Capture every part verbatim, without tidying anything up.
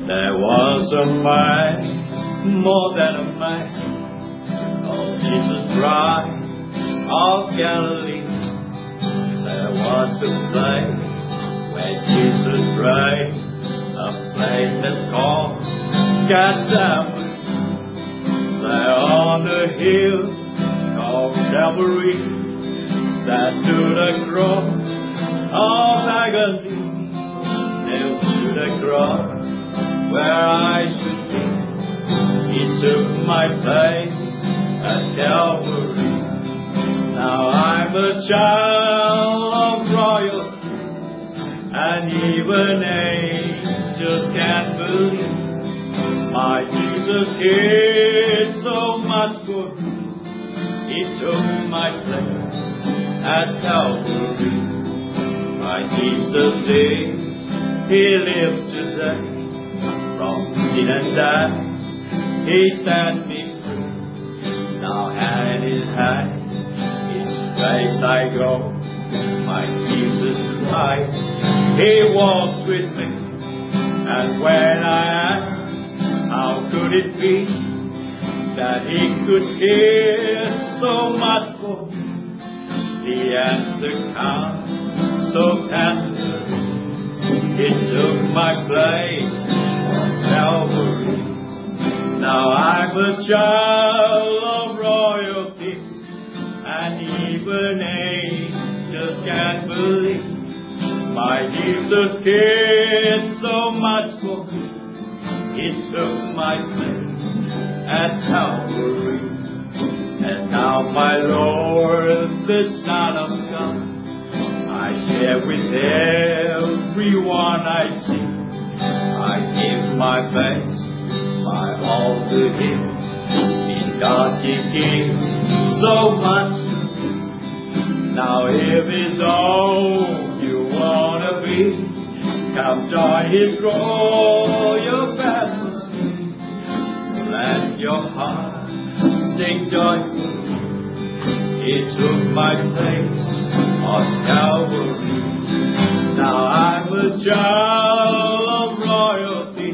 There was a man, more than a man, called Jesus Christ of Galilee. There was a place where Jesus prayed, a place that's called Gethsemane. There on the hill called Calvary, there stood a cross of agony. Nailed to the cross where I should be. He took my place at Calvary. Now I'm a child of royalty, and even angels can't believe my Jesus cared so much for me. He took my place at Calvary. My Jesus lived, He lives today. From sin and death, He set me free. Now hand in hand, in grace I go. My Jesus Christ, He walks with me. And when I ask, how could it be that He could care so much for me? The answer comes so tenderly. He took my place on Calvary. Now I'm a child of royalty, and even angels can't believe my Jesus cared so much for me. He took my place at Calvary. And now my Lord, the Son of God, I share with everyone I see. I give my best, my all to Him. In God He gives so much to me. Now if it's all you wanna be, come join His royal family. Let your heart sing joyfully. He took my place on Calvary. Now I'm a child of royalty,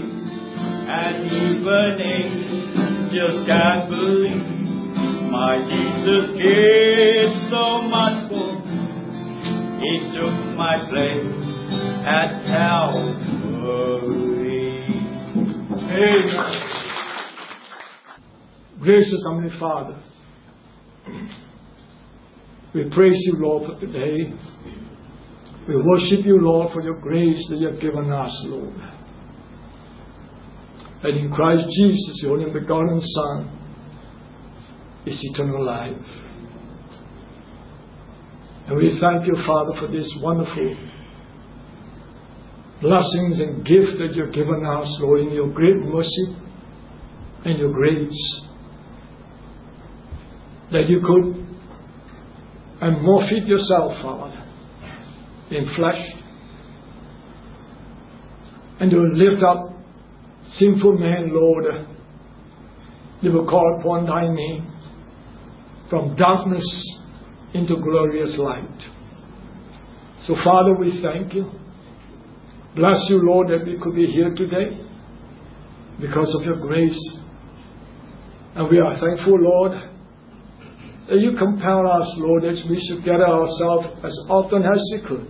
and even angels can't believe my Jesus cared so much for me. He took my place at Calvary. Amen. Gracious Heavenly Father, we praise you, Lord, for today. We worship you, Lord, for your grace that you have given us, Lord. And in Christ Jesus, your only begotten Son, is eternal life. And we thank you, Father, for this wonderful blessings and gifts that you have given us, Lord, in your great mercy and your grace. That you could and more fit yourself, Father, in flesh, and to lift up sinful men, Lord. They will call upon thy name from darkness into glorious light. So, Father, we thank you. Bless you, Lord, that we could be here today because of your grace. And we are thankful, Lord, that you compel us, Lord, that we should gather ourselves as often as we could,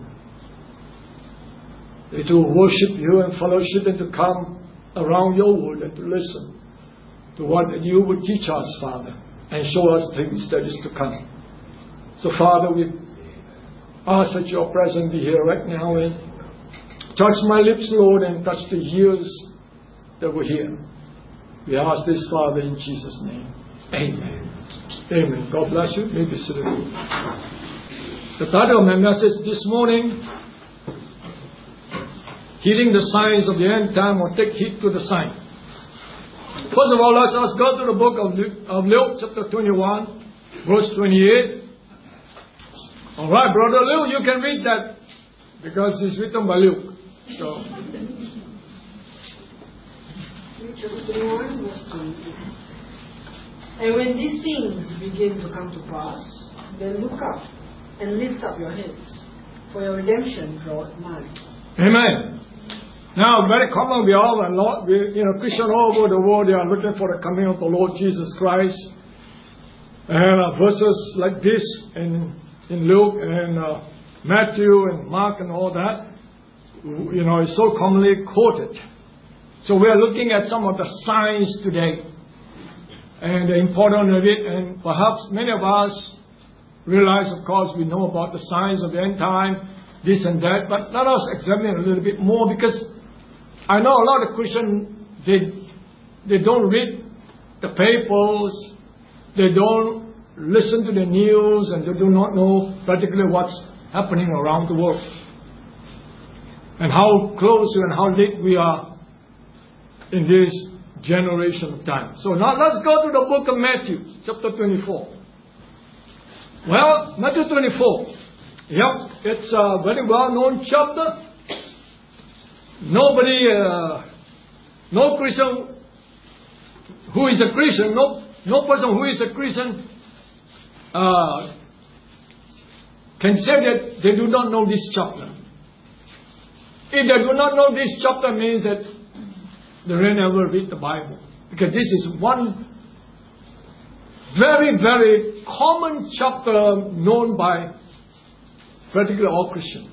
to worship you and fellowship and to come around your word and to listen to what you would teach us, Father, and show us things that is to come. So, Father, we ask that your presence be here right now and touch my lips, Lord, and touch the ears that were here. We ask this, Father, in Jesus' name. Amen. Amen. God bless you. May be seated. The title of my message this morning, Heeding the Signs of the End Time, or Take Heed to the Sign. First of all, let's, let's go to the book of Luke, of Luke, chapter twenty-one, verse twenty-eight. All right, Brother Luke, you can read that because it's written by Luke. So, Luke chapter twenty-one, verse twenty-eight. And when these things begin to come to pass, then look up and lift up your heads, for your redemption draweth nigh. Amen. Now, very common, we all, a lot, we, you know, Christians all over the world, they are looking for the coming of the Lord Jesus Christ. And uh, verses like this in, in Luke and uh, Matthew and Mark and all that, you know, is so commonly quoted. So we are looking at some of the signs today and the importance of it. And perhaps many of us realize, of course, we know about the signs of the end time, this and that. But let us examine it a little bit more, because I know a lot of Christians, they, they don't read the papers, they don't listen to the news, and they do not know particularly what's happening around the world and how close and how late we are in this generation of time. So now let's go to the book of Matthew, chapter twenty-four. Well, Matthew twenty-four. Yep, it's a very well-known chapter. Nobody, uh, no Christian who is a Christian, no, no person who is a Christian uh, can say that they do not know this chapter. If they do not know this chapter, means that they never read the Bible. Because this is one very, very common chapter known by practically all Christians.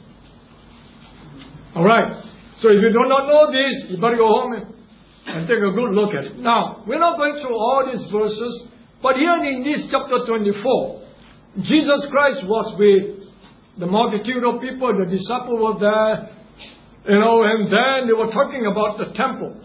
Alright. So if you do not know this, you better go home and, and take a good look at it. Now, we're not going through all these verses, but here in this chapter twenty-four, Jesus Christ was with the multitude of people, the disciples were there, you know, and then they were talking about the temple.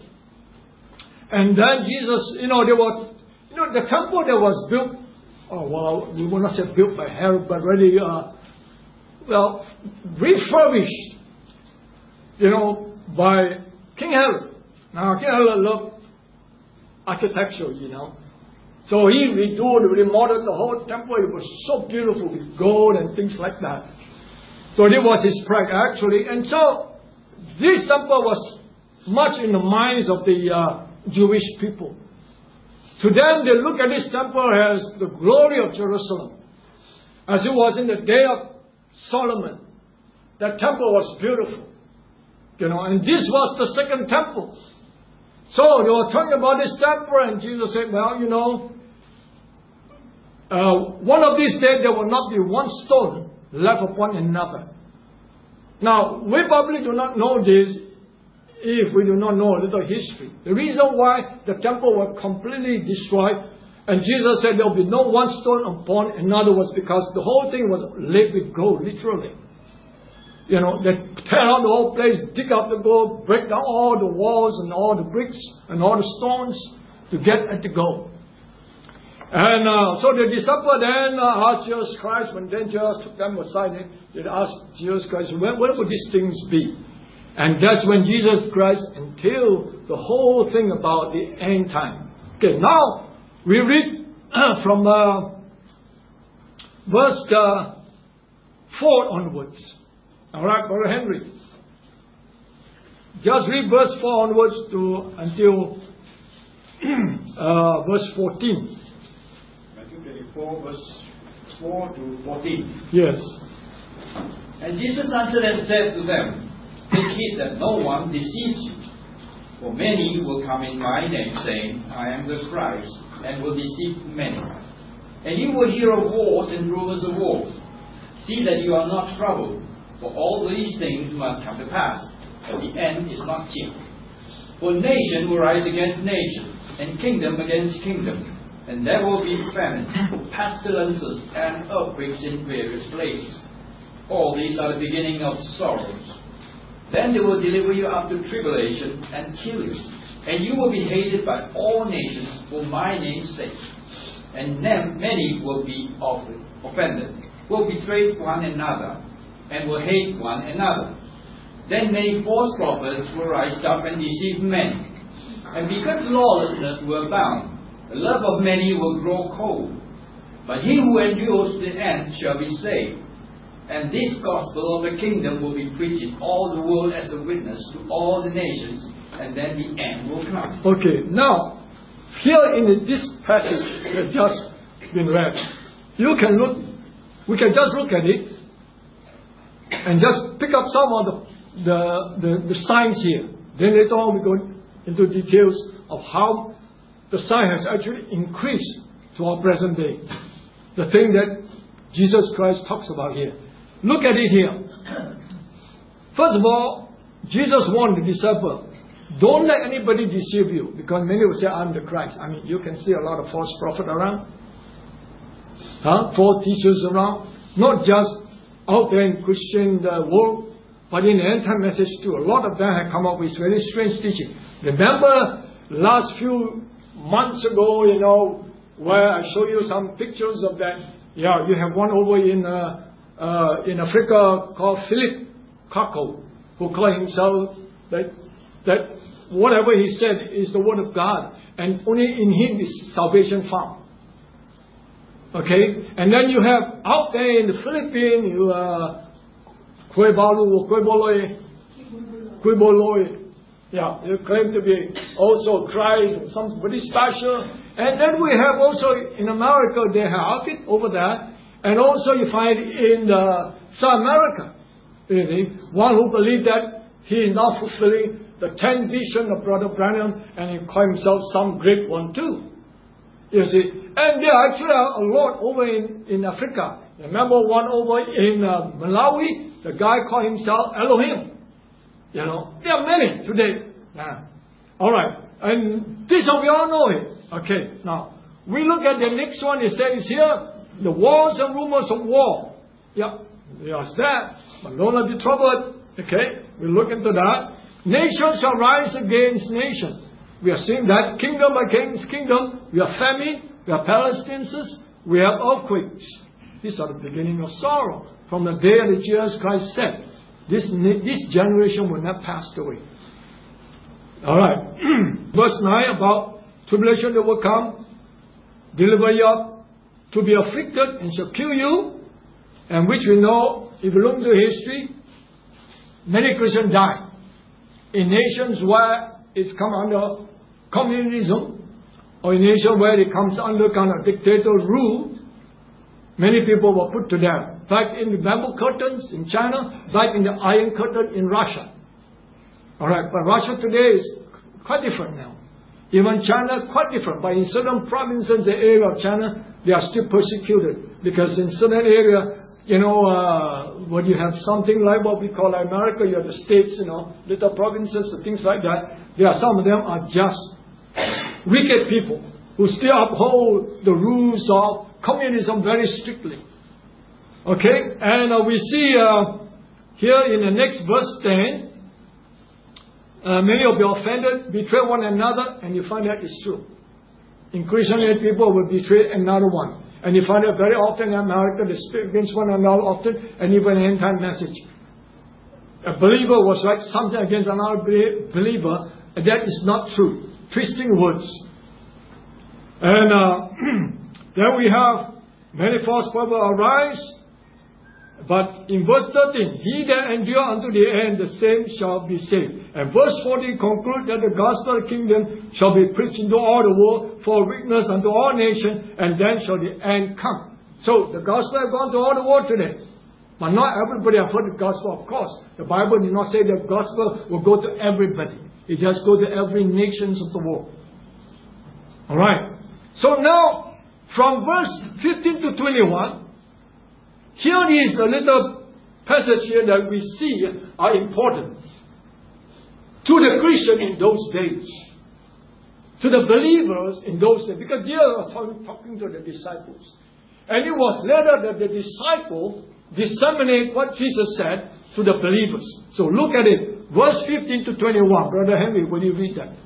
And then Jesus, you know, they were, you know, the temple that was built, oh, well, we will not say built by Herod, but really, uh, well, refurbished, you know, by King Herod. Now, King Herod loved architecture, you know. So he redoed, remodeled the whole temple. It was so beautiful with gold and things like that. So that was his pride, actually. And so this temple was much in the minds of the uh, Jewish people. To them, they look at this temple as the glory of Jerusalem, as it was in the day of Solomon. That temple was beautiful, you know, and this was the second temple. So they were talking about this temple, and Jesus said, well, you know, uh, one of these days there will not be one stone left upon another. Now, we probably do not know this if we do not know a little history. The reason why the temple was completely destroyed and Jesus said there will be no one stone upon another was because the whole thing was laid with gold, literally. You know, they tear out the whole place, dig out the gold, break down all the walls and all the bricks and all the stones to get at the gold. And uh, so the disciple then uh, asked Jesus Christ, when then Jesus took them aside, they asked Jesus Christ, when, when would these things be? And that's when Jesus Christ entailed the whole thing about the end time. Okay, now we read from uh, verse uh, four onwards. All right, Brother Henry. Just read verse four onwards to until uh, verse fourteen. Matthew twenty-four, verse four to fourteen. Yes. And Jesus answered and said to them, take heed that no one deceives you. For many will come in my name, saying, I am the Christ, and will deceive many. And you will hear of wars and rumors of wars. See that you are not troubled, for all these things must come to pass, but the end is not yet. For nation will rise against nation, and kingdom against kingdom, and there will be famine, pestilences, and earthquakes in various places. All these are the beginning of sorrows. Then they will deliver you up to tribulation and kill you, and you will be hated by all nations for my name's sake. And then many will be offended, will betray one another, and will hate one another. Then many false prophets will rise up and deceive many. And because lawlessness will abound, the love of many will grow cold. But he who endures to the end shall be saved. And this gospel of the kingdom will be preached in all the world as a witness to all the nations, and then the end will come. Okay, now, here in this passage that just been read, you can look, we can just look at it and just pick up some of the, the, the, the signs here Then later on we go into details of how the sign has actually increased to our present day. The thing that Jesus Christ talks about here. Look at it here. First of all, Jesus warned the disciple, don't let anybody deceive you, because many will say, I'm the Christ. I mean, you can see a lot of false prophets around, huh? false teachers around, not just out there in Christian uh, world, but in the end-time message too. A lot of them have come up with very strange teaching. Remember last few months ago, you know, where I showed you some pictures of that. Yeah, you have one over in uh, uh, in Africa called Philip Kako, who called himself that that whatever he said is the word of God, and only in him is salvation found. Okay, and then you have out there in the Philippines, you uh, Kwebalu, Kweboloy, Kweboloy. Yeah, they claim to be also Christ and somebody special. And then we have also in America, they have it over there. And also you find in uh, South America, really, one who believes that he is not fulfilling the ten vision of Brother Branham, and he calls himself some great one too. You see, and there actually are a lot over in, in Africa. Remember one over in uh, Malawi, the guy called himself Elohim. You know, there are many today. Yeah. All right, and this one we all know it. Okay, now we look at the next one. It says here, the wars and rumors of war. Yeah, there's that. But don't let be troubled. Okay, we look into that. Nation shall rise against nation. We are seeing that kingdom against kingdom. We are famine. We are pestilences. We have earthquakes. These are the beginning of sorrow. From the day that Jesus Christ said, this, this generation will not pass away. Alright. Verse nine about tribulation that will come, deliver you up, to be afflicted and shall kill you. And which we know, if you look into history, many Christians die. In nations where it's come under communism, or in nations where it comes under kind of dictator rule, many people were put to death. Back in the bamboo curtains in China, back in the iron curtain in Russia. Alright, but Russia today is quite different now. Even China, quite different. But in certain provinces, the area of China, they are still persecuted. Because in certain area, you know, uh, when you have something like what we call America, you have the states, you know, little provinces and things like that. There are some of them are just wicked people who still uphold the rules of communism very strictly. Okay, and uh, we see uh, here in the next verse ten, uh, many of you offended, betray one another, and you find that is true. Increasingly people will betray another one. And you find it very often in America, they speak against one another often, and even an end-time message. A believer was like something against another believer, and that is not true. Twisting words. And uh, then we have many false prophets arise. But in verse thirteen, he that endure unto the end, the same shall be saved. And verse fourteen concludes that the gospel of the kingdom shall be preached into all the world for witness unto all nations, and then shall the end come. So the gospel has gone to all the world today. But not everybody have heard the gospel, of course. The Bible did not say the gospel will go to everybody. It just goes to every nation of the world. Alright. So now, from verse fifteen to twenty-one, here is a little passage here that we see are important to the Christian in those days, to the believers in those days, because they are talking to the disciples. And it was later that the disciples disseminate what Jesus said to the believers. So look at it, verse fifteen to twenty-one. Brother Henry, will you read that?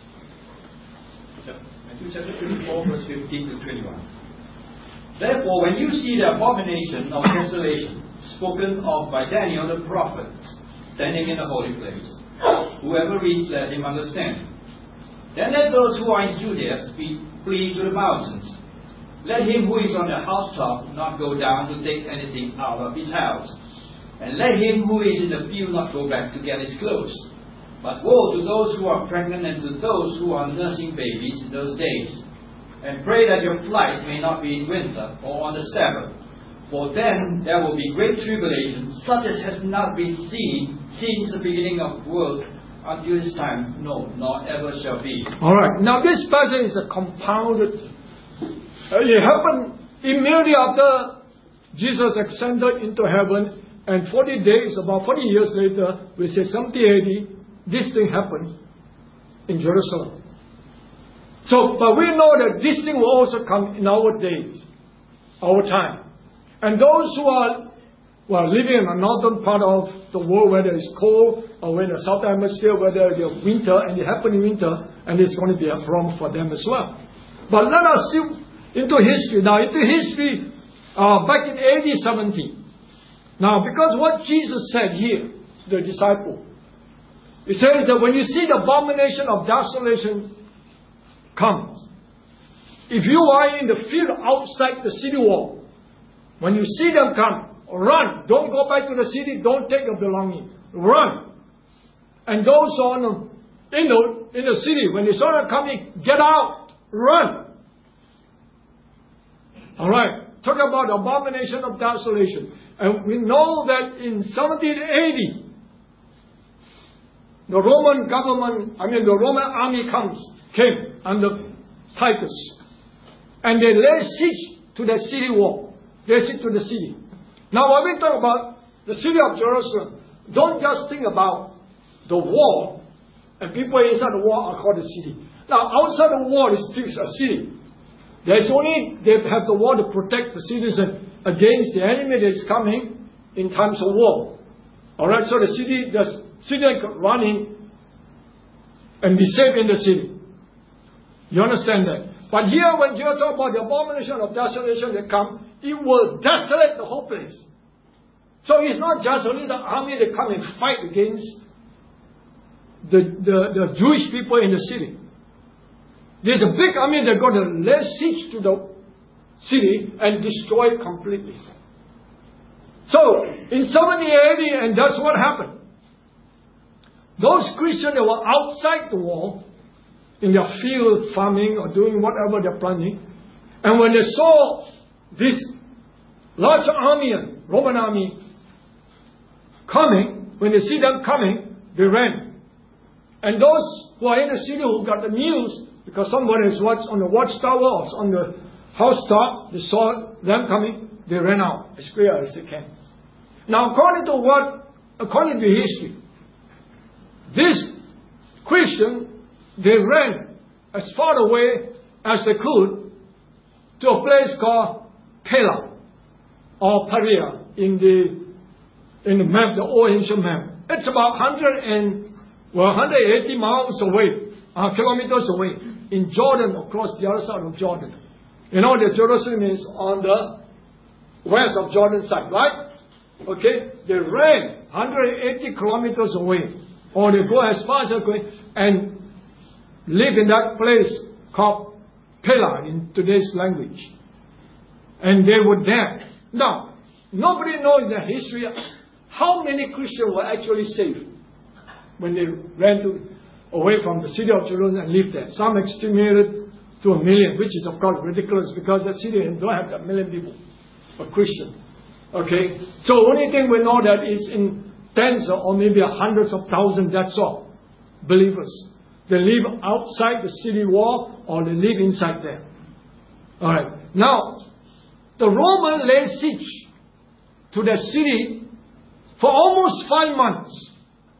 Matthew chapter twenty-four, verse fifteen to twenty-one. Therefore, when you see the abomination of desolation spoken of by Daniel the prophet standing in the holy place, whoever reads, let him understand. Then let those who are in Judea speak, flee to the mountains. Let him who is on the housetop not go down to take anything out of his house. And let him who is in the field not go back to get his clothes. But woe to those who are pregnant and to those who are nursing babies in those days. And pray that your flight may not be in winter or on the Sabbath. For then there will be great tribulation, such as has not been seen since the beginning of the world until this time, no, nor ever shall be. All right. Now this passage is a compounded. Uh, it happened immediately after Jesus ascended into heaven, and forty days, about forty years later, we say seventy A D, this thing happened in Jerusalem. So, but we know that this thing will also come in our days, our time. And those who are well, living in the northern part of the world, whether it's cold or in the southern hemisphere, whether it's winter, and it happened in winter, and it's going to be a problem for them as well. But let us see into history. Now, into history, uh, back in A D seventy. Now, because what Jesus said here to the disciple, He says that when you see the abomination of desolation comes, if you are in the field outside the city wall, when you see them come, run. Don't go back to the city. Don't take your belonging. Run. And those on in the in the city, when they saw them coming, get out. Run. All right. Talk about the abomination of desolation. And we know that in seventeen eighty, the Roman government, I mean the Roman army comes, came under Titus. And they lay siege to the city wall. They siege to the city. Now when we talk about the city of Jerusalem, don't just think about the wall, and people inside the wall are called the city. Now outside the wall is still a city. There's only, they have the wall to protect the citizen against the enemy that is coming in times of war. Alright, so the city, the citizen can run in and be safe in the city. You understand that? But here when you talk about the abomination of desolation that come, it will desolate the whole place. So it's not just only the army that come and fight against the, the, the Jewish people in the city. There's a big army that got to lay siege to the city and destroy it completely. So, in seventy A D, and that's what happened. Those Christians that were outside the wall, in their field farming or doing whatever they're planning, and when they saw this large army, Roman army, coming, when they see them coming, they ran. And those who are in the city who got the news, because somebody is watch, on the watchtower or on the housetop, they saw them coming, they ran out as clear as they can. Now, according to what, according to history, this Christian, they ran as far away as they could to a place called Pella or Perea in the in the map, the old ancient map. It's about one hundred and well, one hundred eighty miles away, uh, kilometers away, in Jordan, across the other side of Jordan. You know that Jerusalem is on the west of Jordan side, right? Okay, they ran one hundred eighty kilometers away, or they go as far as they go and live in that place called Pella in today's language. And they were there. Now, nobody knows the history. How many Christians were actually saved when they ran to, away from the city of Jerusalem and lived there? Some estimated to a million, which is of course ridiculous because the city don't have that million people, a Christian. Okay? So only thing we know that is in tens or maybe hundreds of thousands, that's all, believers. They live outside the city wall or they live inside there. Alright. Now, the Roman laid siege to the city for almost five months.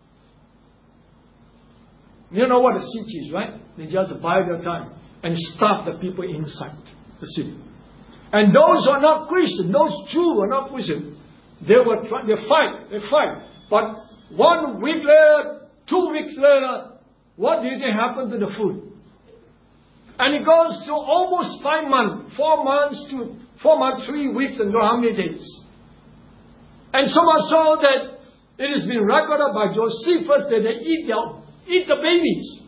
You know what a siege is, right? They just buy their time and starve the people inside the city. And those who are not Christian, those Jews who are not Christian, they were try- they fight, they fight. But one week later, two weeks later, what do you think happened to the food? And it goes to almost five months, four months to four months, three weeks, and don't know how many days. And so much so that it has been recorded by Josephus that they eat their eat the babies.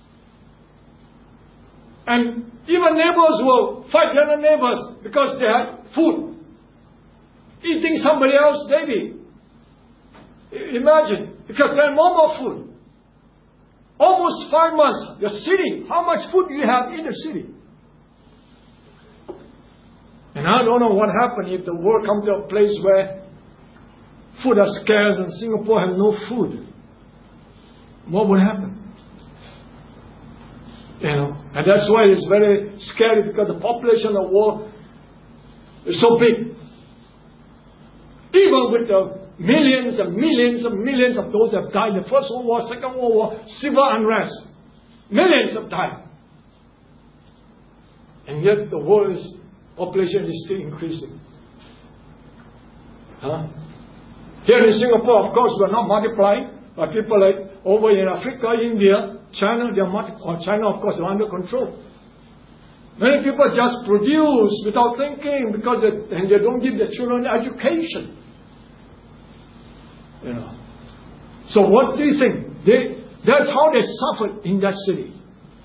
And even neighbors will fight the other neighbors because they had food. Eating somebody else's baby. Imagine, because they had no more food. Almost five months. The city, how much food do you have in the city? And I don't know what happened if the world comes to a place where food are scarce and Singapore has no food. what would happen? You know, and that's why it's very scary, because the population of the world is so big. Even with the millions and millions and millions of those that have died in the First World War, Second World War, civil unrest, millions have died. And yet the world's population is still increasing. Huh? Here in Singapore, of course, we are not multiplying, but people like over in Africa, India, China, they are multi- or China, of course, are under control. Many people just produce without thinking, because they, and they don't give their children education. You know. So what do you think? They, that's how they suffered in that city,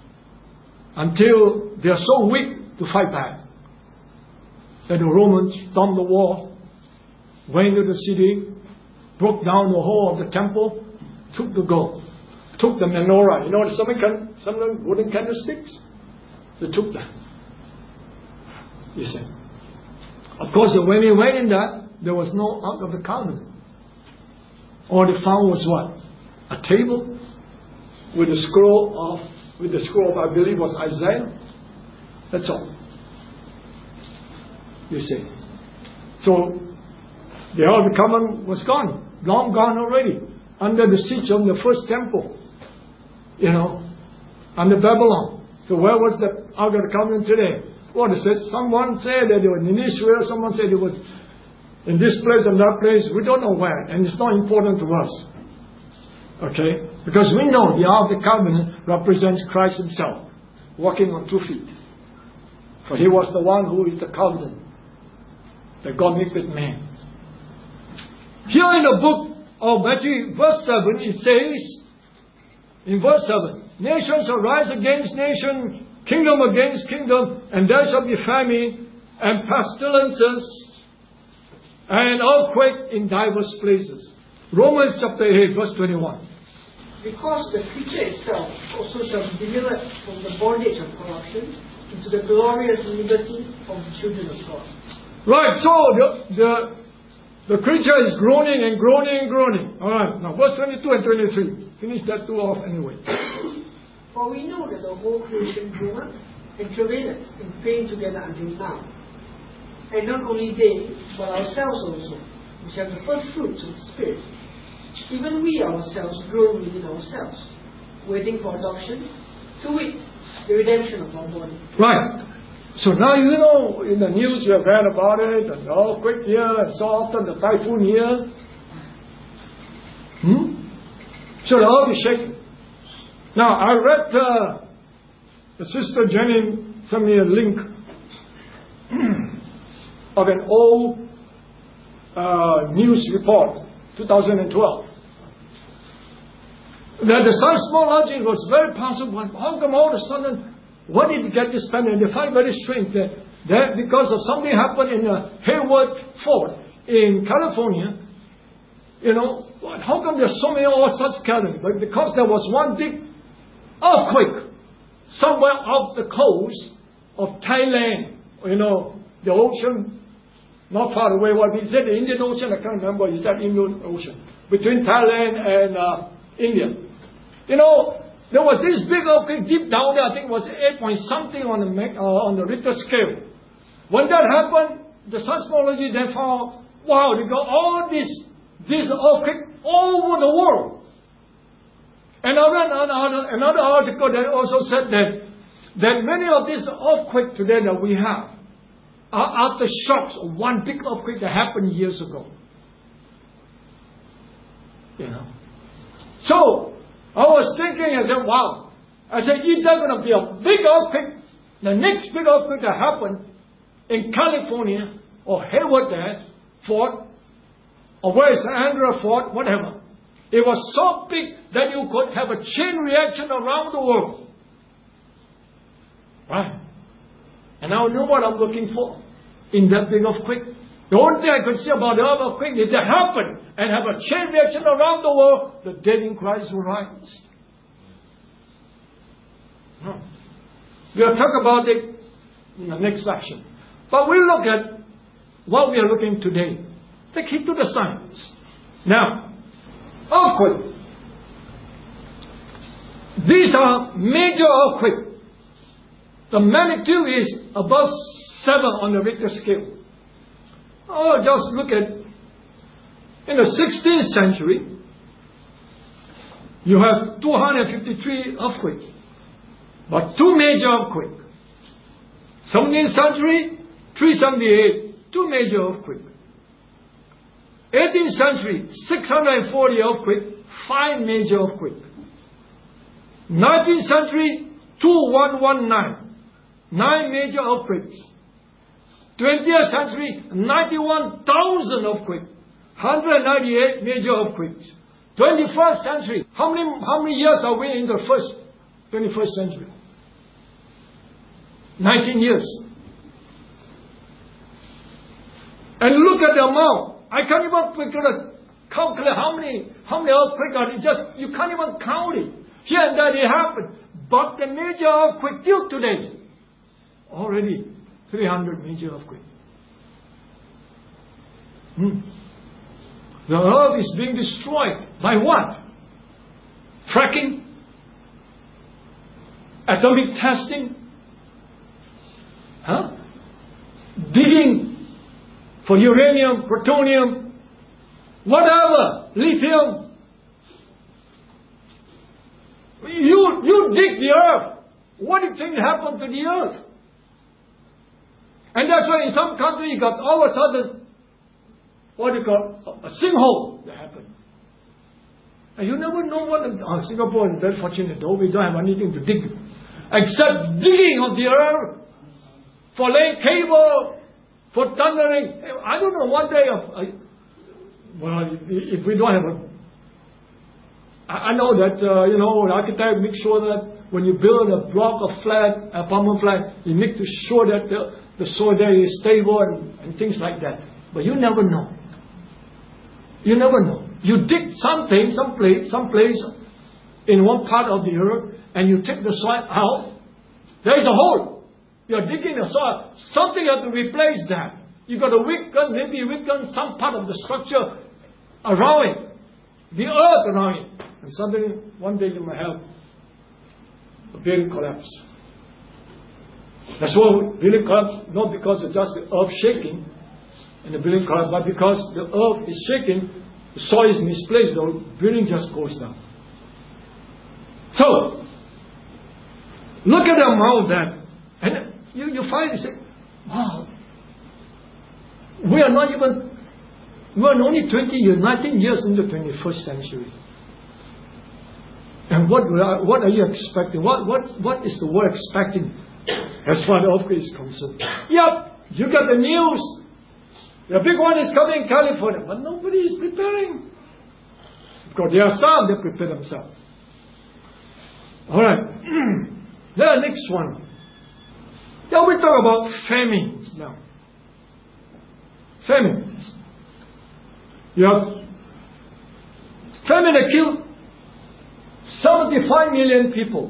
until they are so weak to fight back that the Romans stormed the wall, went into the city, broke down the whole of the temple, took the gold, took the menorah. You know, some can, some wooden candlesticks. They took that. You see. Of course, when we went in that, there was no Ark of the Covenant. All they found was what? A table with a scroll of, with the scroll of, I believe, was Isaiah. That's all. You see. So the Ark of the Covenant was gone, long gone already, under the siege of the first temple. You know, under Babylon. So where was the Ark of the Covenant today? Well, they said, someone said that it was in Israel, someone said it was in this place and that place. We don't know where, and it's not important to us. Okay? Because we know the Ark of the Covenant represents Christ Himself, walking on two feet. For He was the one who is the covenant that God made with man. Here in the book of Matthew, verse seven, it says, in verse seven, nations shall rise against nation, kingdom against kingdom, and there shall be famine and pestilences and earthquake in diverse places. Romans chapter eight, verse twenty-one. Because the creature itself also shall be delivered from the bondage of corruption into the glorious liberty of the children of God. Right, so the, the, the creature is groaning and groaning and groaning. Alright, now verse twenty-two and twenty-three. Finish that two off anyway. For we know that the whole creation groaneth and travaileth in pain together until now. And not only they, but ourselves also, which have the first fruits of the Spirit, even we ourselves groan within ourselves, waiting for adoption, to wit, the redemption of our body. Right. So now you know, in the news you have read about it, and the earthquake here, and so often the typhoon here. Hmm? So the earth is shaking. Now I read, uh, the sister Jenny sent me a link of an old uh, news report, two thousand twelve. That the seismology was very puzzled. How come all of a sudden, what did get this pattern? They find very strange that, that because of something happened in the Hayward Fort in California, you know, how come there's so many all such categories? But because there was one big earthquake somewhere off the coast of Thailand, you know, the ocean not far away. What is it? The Indian Ocean? I can't remember. Is that Indian Ocean? Between Thailand and uh, India. You know, there was this big earthquake deep down there. I think it was eight point something on the uh, on the Richter scale. When that happened, the seismology then found, wow, they got all this this earthquake all over the world. Another, another, another article that also said that, that many of these earthquakes today that we have are aftershocks of one big earthquake that happened years ago. You know. So, I was thinking, I said, wow. I said, if there's going to be a big earthquake, the next big earthquake that happened in California, or Hayward there, Fort, or where is Andrew Fort, whatever. It was so big that you could have a chain reaction around the world. Right? And I knew what I'm looking for in that big earthquake. The only thing I could see about the earthquake is that happen and have a chain reaction around the world, the dead in Christ will rise. No. We'll talk about it in the next section. But we'll look at what we are looking today. Take heed to the signs. Now, earthquake. These are major earthquakes. The magnitude is above seven on the Richter scale. Oh, just look at, in the sixteenth century, you have two hundred fifty-three earthquakes, but two major earthquakes. seventeenth century, three seventy-eight, two major earthquakes. eighteenth century, six hundred forty earthquakes, five major earthquakes. nineteenth century, two thousand nineteen, nine major earthquakes. twentieth century, ninety-one thousand earthquakes, one hundred ninety-eight major earthquakes. twenty-first century, how many, how many years are we in the first twenty-first century? nineteen years. And look at the amount. I can't even figure out, calculate how many, how many earthquakes are it. Just, you can't even count it. Here and there it happened. But the major earthquake till today, already three hundred major earthquakes. Hmm. The earth is being destroyed by what? Fracking? Atomic testing? Huh? Digging for uranium, plutonium, whatever, lithium. You, you dig the earth. What do you think happened to the earth? And that's why in some countries you got all of a sudden, what do you call, a sinkhole that happened. And you never know what, oh, Singapore is very fortunate though, we don't have anything to dig. Except digging of the earth, for laying cable, for thundering. I don't know, one day, of, uh, well, if we don't have a, I know that, uh, you know, the architect makes sure that when you build a block of flat, apartment flat, you make sure that the, the soil there is stable and, and things like that. But you never know. You never know. You dig something, some place, some place in one part of the earth, and you take the soil out. There is a hole. You are digging the soil. Something has to replace that. You got to weaken, maybe weaken some part of the structure around it, the earth around it, and suddenly one day you may have a building collapse. That's why building collapse, not because it's just the earth shaking and the building collapse, but because the earth is shaking, the soil is misplaced, the building just goes down. So, look at the amount that, and you, you find you say, wow, we are not even, we are only twenty years, nineteen years in the twenty-first century. And what, what are you expecting? What, what, what is the world expecting as far as the earthquake is concerned? Yep, you got the news. The big one is coming in California, but nobody is preparing. Because there are some that prepare themselves. All right. The next one. Now we talk about famines now. Famines. You have famine that killed seventy-five million people.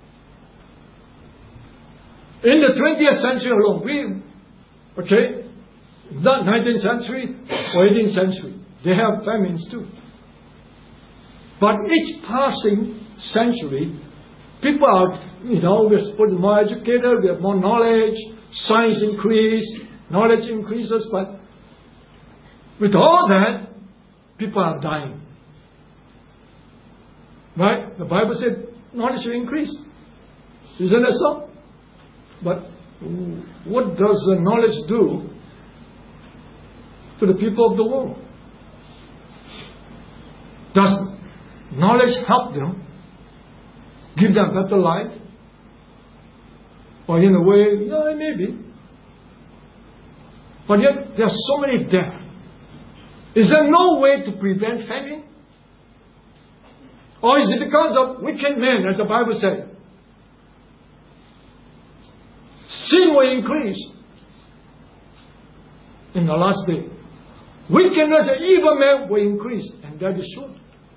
In the twentieth century alone, we, okay, not nineteenth century or eighteenth century, they have famines too. But each passing century, people are, you know, we're more educated, we have more knowledge, science increases, knowledge increases, but with all that, people are dying. Right? The Bible said knowledge will increase. Isn't that so? But what does the knowledge do to the people of the world? Does knowledge help them? Give them a better life? Or in a way, yeah, maybe. But yet, there are so many deaths. Is there no way to prevent famine? Or is it because of wicked men, as the Bible said? Sin will increase in the last day. Wickedness and evil men will increase, and that is true.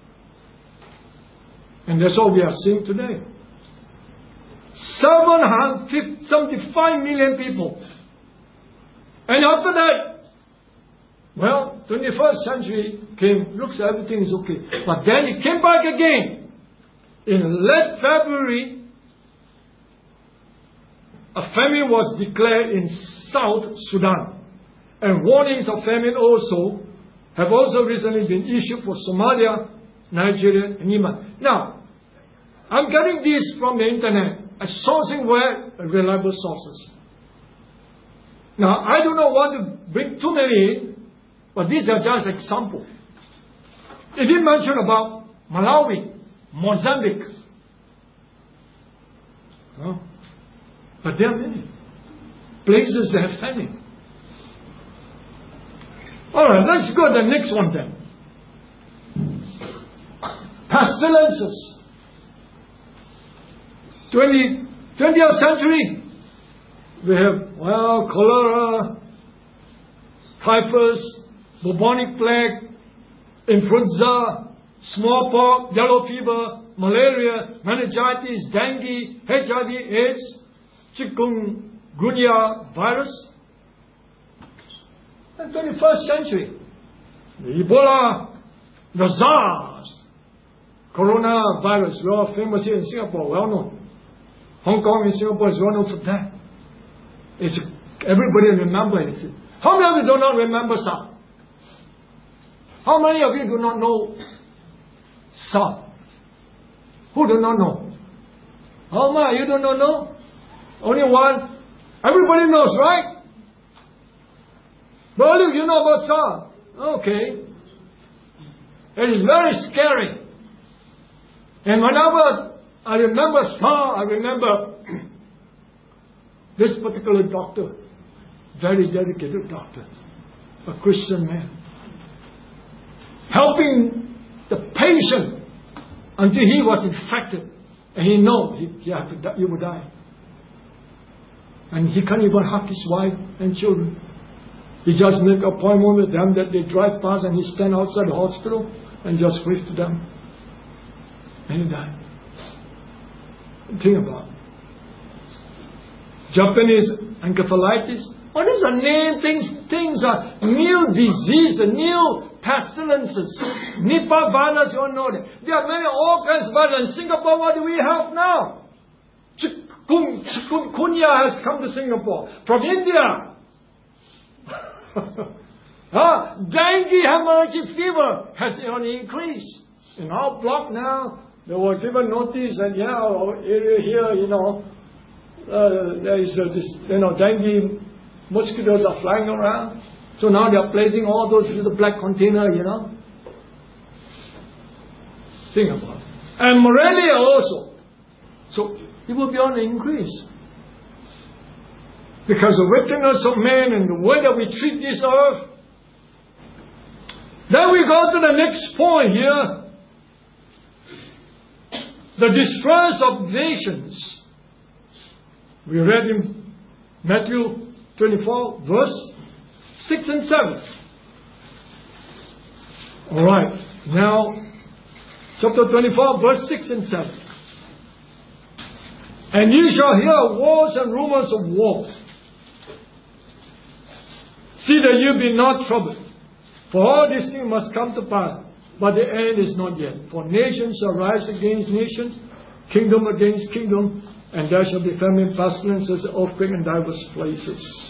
And that's what we are seeing today. seven hundred seventy-five million people. And after that, well, twenty-first century came, looks everything is okay. But then it came back again. in late February, a famine was declared in South Sudan. And warnings of famine also have also recently been issued for Somalia, Nigeria, and Yemen. Now, I'm getting this from the internet, a sourcing where reliable sources. Now, I do not want to bring too many in, but these are just examples. It didn't mention about Malawi, Mozambique. Huh? But there are many places that have famine. All right, let's go to the next one then. Pestilences. twentieth century, we have, well, cholera, typhus, bubonic plague, influenza, smallpox, yellow fever, malaria, meningitis, dengue, H I V, AIDS, chikungunya virus. And twenty-first century, the Ebola, the SARS, coronavirus, we are famous here in Singapore, well known. Hong Kong and Singapore is well known for that. It's, everybody remembers it. How many of you do not remember SARS? How many of you do not know SARS? Who do not know? How many? You do not know? Only one? Everybody knows, right? But only you know about SARS. Okay. It is very scary. And whenever I remember SARS, I remember this particular doctor, very dedicated doctor, a Christian man, helping the patient until he was infected, and he knows he, he, had to die, he would die. And he can't even hug his wife and children. He just make an appointment with them that they drive past, and he stand outside the hospital and just wave to them. And he died. Think about it. Japanese encephalitis. What is the name? Things, things are new disease, new pestilences. Nipah virus, you all know that. There are many all kinds of viruses. In Singapore, what do we have now? Chikungunya has come to Singapore from India. ah, dengue hemorrhagic fever has only increased. In our block now, they were given notice, and yeah, our area here, you know, uh, there is uh, this, you know, dengue mosquitoes are flying around. So now they are placing all those little black containers, you know. Think about it. And malaria also. So it will be on the increase. Because the wickedness of man and the way that we treat this earth. Then we go to the next point here. The distress of nations. We read in Matthew twenty-four, verse six and seven. Alright, now, chapter twenty-four, verse six and seven. And ye shall hear wars and rumors of wars. See that you be not troubled. For all these things must come to pass. But the end is not yet. For nation shall rise against nations, kingdom against kingdom, and there shall be famine, pestilences, earthquake in diverse places.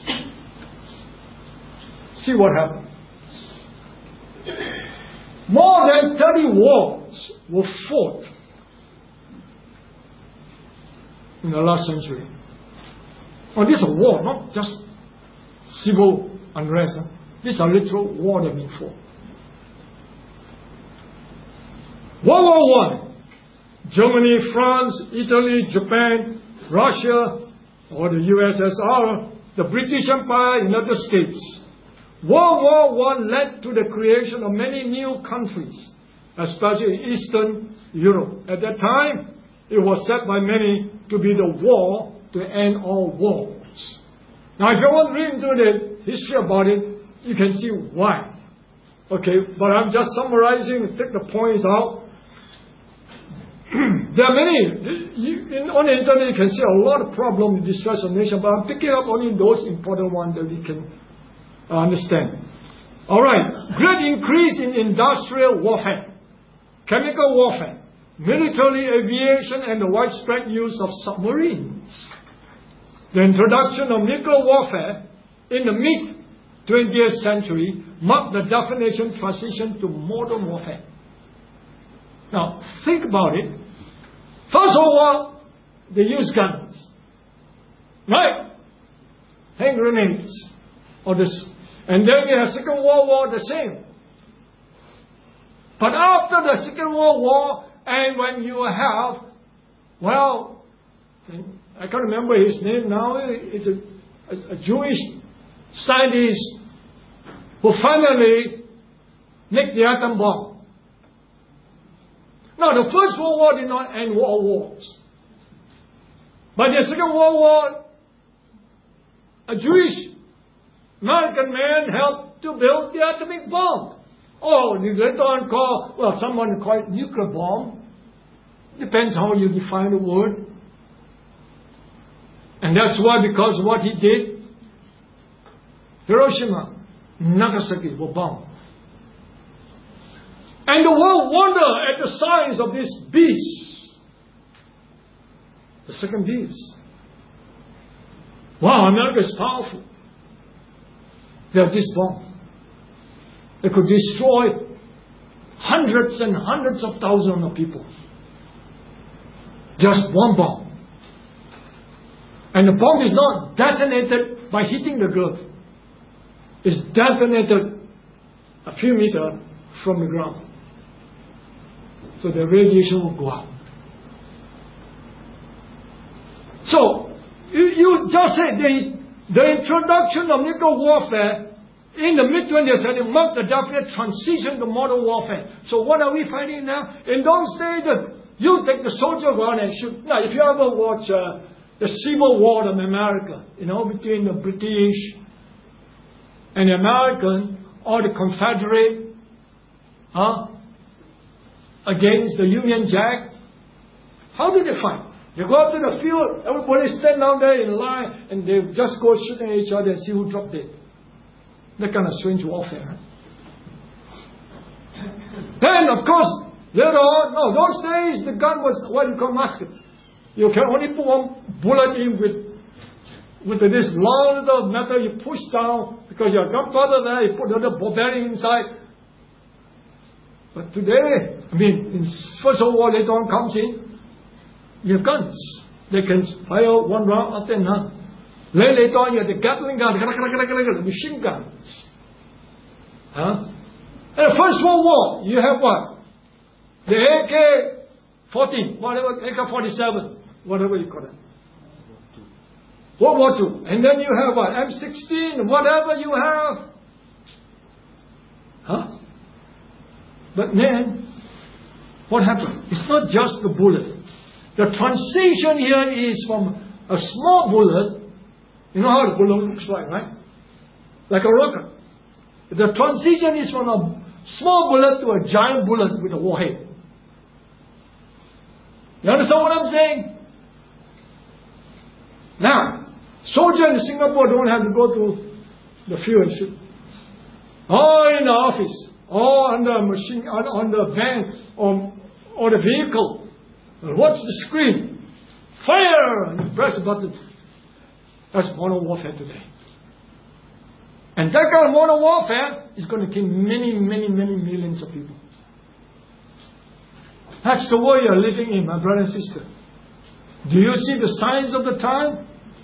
See what happened. More than thirty wars were fought in the last century. Oh, this is a war, not just civil unrest. Huh? This is a literal war that we fought. World War One. Germany, France, Italy, Japan, Russia, or the U S S R, the British Empire, United States. World War One led to the creation of many new countries, especially in Eastern Europe. At that time, it was said by many to be the war to end all wars. Now, if you want to read into the history about it, you can see why. Okay, but I'm just summarizing, take the points out. There are many, you, in, on the internet you can see a lot of problems with distress of nation, but I'm picking up only those important ones that we can uh, understand. Alright, great increase in industrial warfare, chemical warfare, military aviation and the widespread use of submarines. The introduction of nuclear warfare in the mid-twentieth century marked the definition transition to modern warfare. Now, think about it. First of all, they use guns. Right? Hand grenades. Or this. And then you have Second World War, the same. But after the Second World War, and when you have, well, I can't remember his name now, it's a, a, a Jewish scientist who finally made the atom bomb. Now, the First World War did not end world wars. But the Second World War, a Jewish American man helped to build the atomic bomb. Or you later on call, well, someone call it nuclear bomb. Depends how you define the word. And that's why, because of what he did, Hiroshima, Nagasaki were bombed. And the world wondered at the size of this beast. The second beast. Wow, America is powerful. They have this bomb. They could destroy hundreds and hundreds of thousands of people. Just one bomb. And the bomb is not detonated by hitting the ground. It's detonated a few meters from the ground. So the radiation will go out. So, you, you just said the, the introduction of nuclear warfare in the mid-twentieth century marked the definite transition to modern warfare. So what are we fighting now? In those days, you take the soldier around and shoot. Now, if you ever watch uh, the Civil War in America, you know, between the British and the American or the Confederate, huh, against the Union Jack, how did they fight? They go out to the field, everybody stand down there in line, and they just go shooting at each other and see who dropped it. That kind of strange warfare. Then, of course, later on, no, those days the gun was what you call musket. You can only put one bullet in with with this long little metal you push down because your gunpowder there, you put another ball bearing inside. But today, I mean, in First World War later on comes in, you have guns. They can fire one round after another. Then later on, you have the Gatling gun, the machine guns. Huh? In the First World War, you have what? The A K fourteen, whatever, A K forty-seven, whatever you call it. World War Two. And then you have what? M sixteen, whatever you have. Huh? But then, what happened? It's not just the bullet. The transition here is from a small bullet. You know how the bullet looks like, right? Like a rocket. The transition is from a small bullet to a giant bullet with a warhead. You understand what I'm saying? Now, soldiers in Singapore don't have to go to the field and shoot. Or in the office, or on the machine, on, on the van, or, or the vehicle. Watch the screen. Fire! And you press the button. That's modern warfare today. And that kind of modern warfare is going to kill many, many, many millions of people. That's the world you're living in, my brother and sister. Do you see the signs of the time?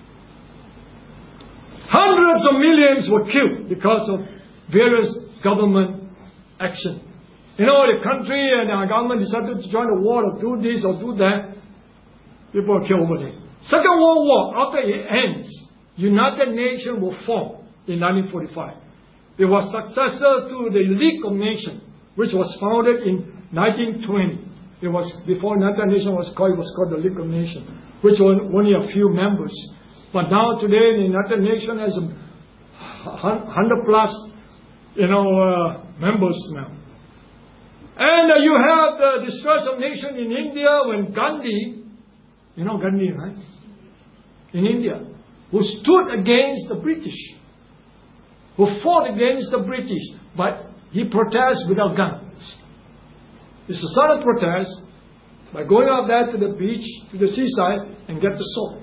Hundreds of millions were killed because of various government action. You know, the country and our government decided to join the war or do this or do that. People are killed over there. Second World War, after it ends, United Nations will form in nineteen forty-five. It was successor to the League of Nations, which was founded in nineteen twenty. It was before United Nations was called. It was called the League of Nations, which was only a few members. But now today, the United Nations has a hundred plus, you know, uh, members now. And uh, you have the distress of nation in India when Gandhi, you know Gandhi, right? In India, who stood against the British, who fought against the British, but he protested without guns. It's a silent protest, by going out there to the beach, to the seaside, and get the salt.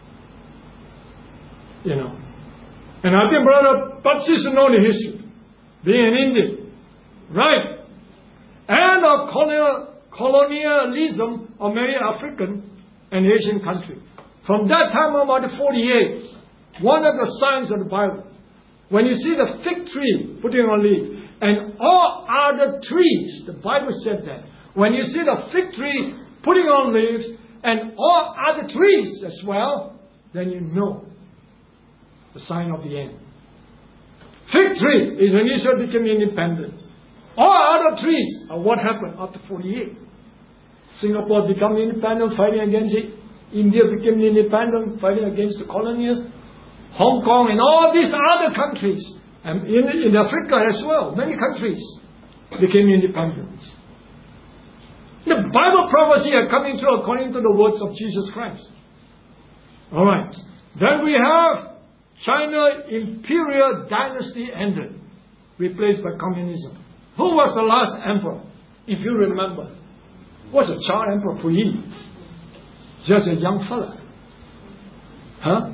You know. And I think Brother Patsis know the history, being an Indian. Right. And of colonial, colonialism of many African and Asian countries. From that time about the forty-eight, one of the signs of the Bible, when you see the fig tree putting on leaves, and all other trees, the Bible said that. When you see the fig tree putting on leaves, and all other trees as well, then you know the sign of the end. Fig tree is when Israel became independent. All other trees are what happened after forty-eight. Singapore became independent, fighting against it. India became independent, fighting against the colonies. Hong Kong and all these other countries, and in, in Africa as well, many countries became independent. The Bible prophecy are coming true according to the words of Jesus Christ. Alright. Then we have China Imperial Dynasty ended, replaced by communism. Who was the last emperor? If you remember, was a child emperor Puyi. Just a young fella. Huh?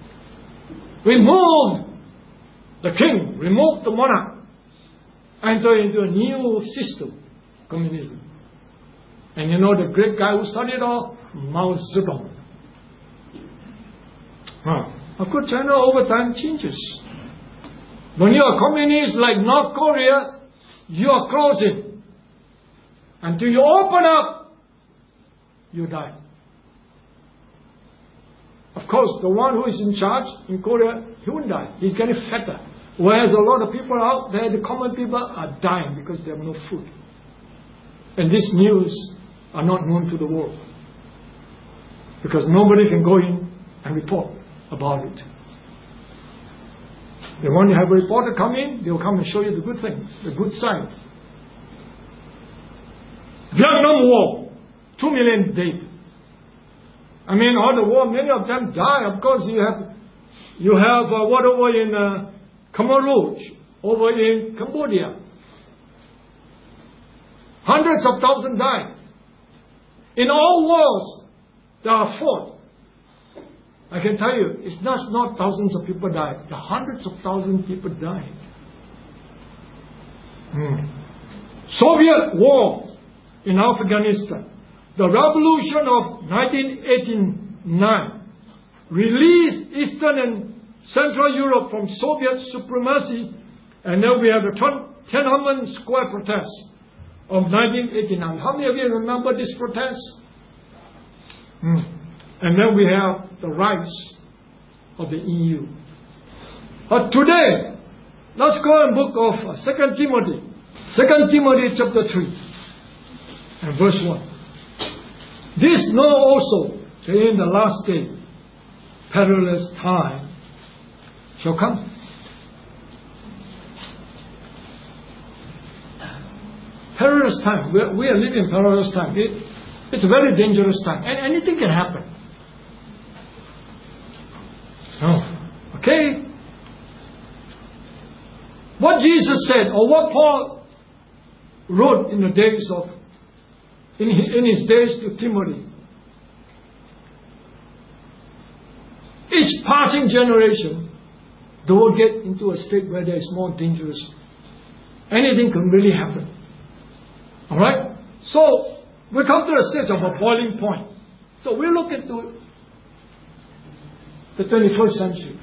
Remove the king, remove the monarch, enter into a new system, communism. And you know the great guy who started all, Mao Zedong. Huh. Of course, China over time changes. When you are communist like North Korea, you are closing. Until you open up, you die. Of course, the one who is in charge in Korea, he won't die. He's getting fatter. Whereas a lot of people out there, the common people, are dying because they have no food. And this news are not known to the world. Because nobody can go in and report about it. They want to have a reporter come in, they will come and show you the good things, the good side. Vietnam War, two million dead. I mean, all the war, many of them die. Of course, you have, you have uh, what over in uh, Khmer Rouge, over in Cambodia. Hundreds of thousands died. In all wars that are fought, I can tell you, it's not, not thousands of people died. The hundreds of thousands of people died. Hmm. Soviet war in Afghanistan. The revolution of nineteen eighty-nine released Eastern and Central Europe from Soviet supremacy, and then we have the Tiananmen Square protest of nineteen eighty-nine. How many of you remember this protest? Hmm. And then we have the rise of the E U. But today, let's go in book of Second Timothy. Second Timothy chapter three and verse one. This know also that in the last day, perilous time shall come. Perilous time. We are, we are living in perilous time. It, it's a very dangerous time. And anything can happen. Oh, okay. What Jesus said, or what Paul wrote in the days of, in his, in his days to Timothy. Each passing generation, they will get into a state where there is more dangerous. Anything can really happen. Alright? So, we come to a stage of a boiling point. So we look into the twenty-first century.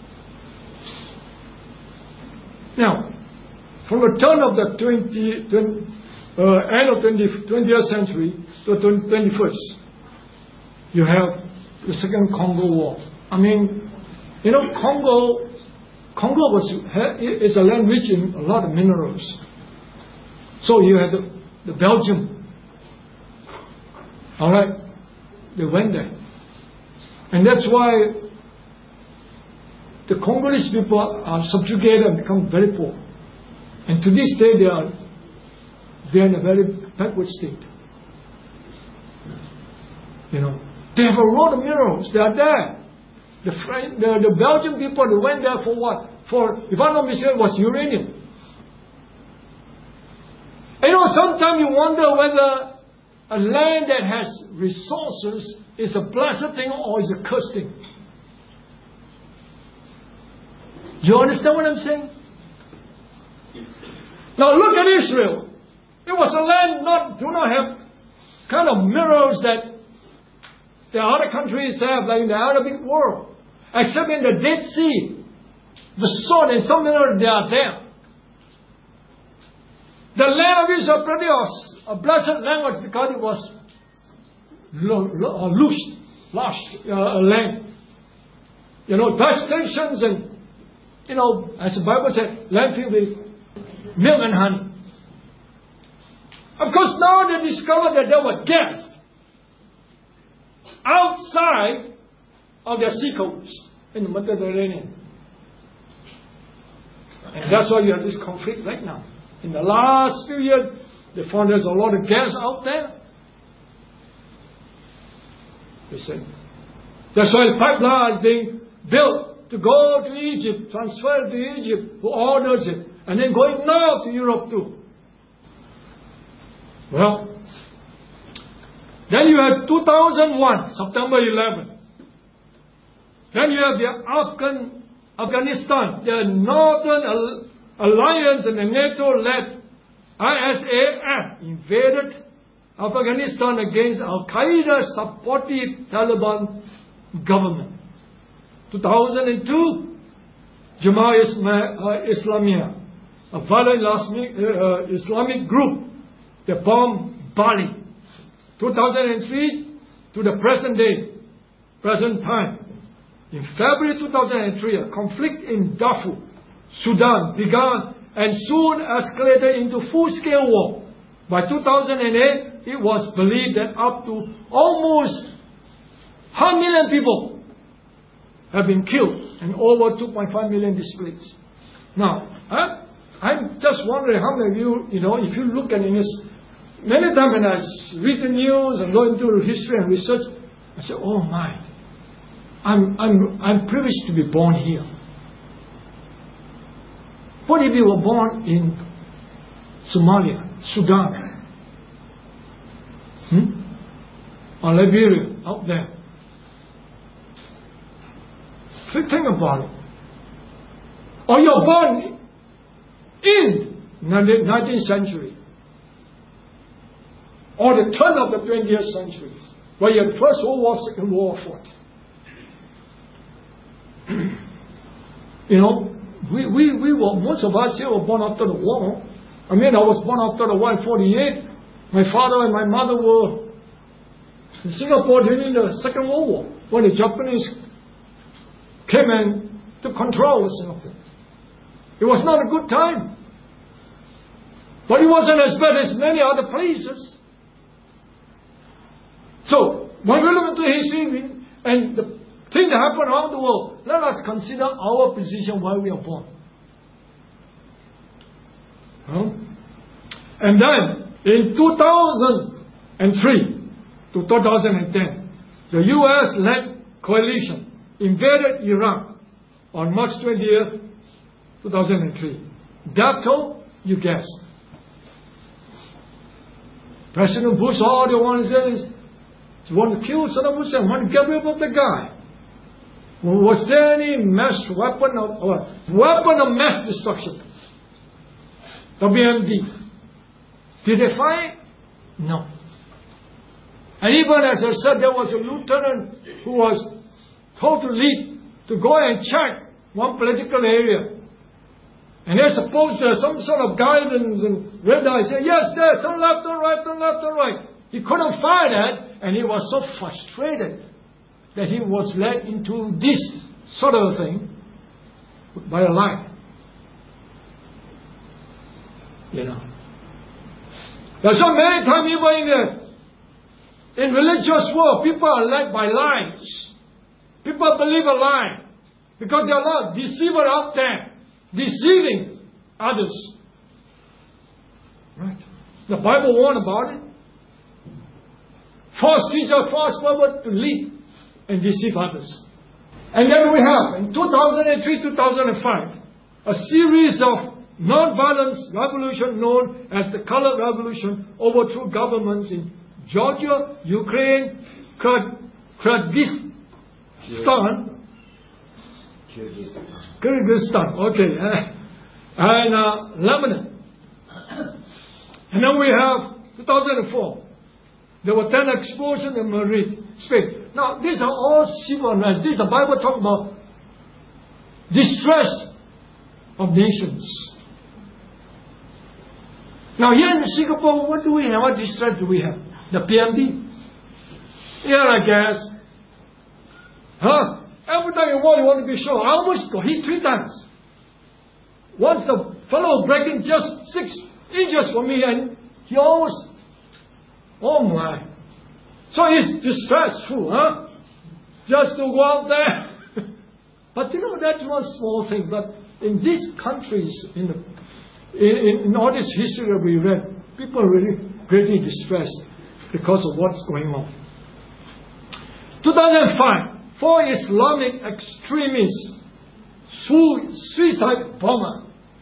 Now, from the turn of the twentieth, uh, end of twentieth century to the twenty-first, you have the Second Congo War. I mean, you know, Congo, Congo was is a land rich in a lot of minerals. So you had the, the Belgium. All right, they went there, and that's why the Congolese people are subjugated and become very poor. And to this day, they are they are in a very backward state. You know, they have a lot of minerals. They are there. The, French, the the Belgian people, they went there for what? For, if I'm not mistaken, it was uranium. And you know, sometimes you wonder whether a land that has resources is a blessed thing or is a cursed thing? You understand what I'm saying? Now look at Israel. It was a land not do not have kind of mirrors that the other countries have, like in the Arabic world. Except in the Dead Sea. The sword and some minerals, they are there. The land of Israel produced a blessed language because it was lo- lo- loose, lush uh, land. You know, vegetations and, you know, as the Bible said, land filled with milk and honey. Of course, now they discovered that there were guests outside of their seacoast in the Mediterranean. And that's why you have this conflict right now. In the last few years, they found there's a lot of gas out there. They said, that's why the pipeline is being built to go to Egypt, transfer to Egypt, who orders it, and then going now to Europe too. Well, then you have two thousand one, September eleventh. Then you have the Afghan, Afghanistan, the Northern Alliance and the NATO-led I S A F invaded Afghanistan against Al-Qaeda-supported Taliban government. two thousand two, Jamaat Islamiyah, a violent Islamic, uh, Islamic group, they bombed Bali. two thousand three to the present day, present time. In February two thousand three, a conflict in Darfur, Sudan began and soon escalated into full-scale war. By two thousand eight, it was believed that up to almost one million people have been killed and over two point five million displaced. Now, I, I'm just wondering how many of you, you know, if you look at this, many times when I read the news and go into history and research, I say, oh my, I'm, I'm, I'm privileged to be born here. What if you were born in Somalia, Sudan, hmm? or Liberia, out there? Think about it. Or you're born in nineteenth century, or the turn of the twentieth century, where you had First World War, Second World War fought. You know, we, we, we were, most of us here were born after the war. I mean, I was born after the war in forty-eight. My father and my mother were in Singapore during the Second World War, when the Japanese came and took control of Singapore. It was not a good time. But it wasn't as bad as many other places. So, when we look into history and the things that happen around the world, let us consider our position where we are born. Huh? And then, in two thousand three to two thousand ten, the U S-led coalition invaded Iraq on March twentieth, two thousand three. That told, you guess. President Bush, all they want to say is, they want to kill Saddam Hussein, want to get rid of the guy. Was there any mass weapon of, or weapon of mass destruction? W M D. Did they fight? No. And even as I said, there was a lieutenant who was told to lead, to go and check one political area. And they're supposed to have some sort of guidance and red eye, say, yes, there, turn left, turn right, turn left, turn right. He couldn't find that, and he was so frustrated that he was led into this sort of thing by a lie. You know. There's so many times even in the in religious world, people are led by lies. People believe a lie because there are a lot of deceivers out there deceiving others. Right? The Bible warned about it. False teachers, false prophet to lead and deceive others. And then we have, in two thousand three to two thousand five, a series of non-violence revolution known as the Colored Revolution overthrew governments in Georgia, Ukraine, Kyrgyzstan, Kyrgyzstan, okay, and uh, Lebanon. And then we have two thousand four. There were ten explosions in Madrid, Spain. Now, these are all civil unrest. This, the Bible talks about distress of nations. Now, here in Singapore, what do we have? What distress do we have? The P M D. Here, I guess. Huh? Every time you walk, you want to be sure. I almost got hit three times. Once the fellow breaking just six inches from me, and he almost, oh my. So it's distressful, huh? Just to go out there. But you know, that's one small thing. But in these countries, in, the, in, in all this history that we read, people are really greatly distressed because of what's going on. two thousand five, four Islamic extremists, suicide bomber,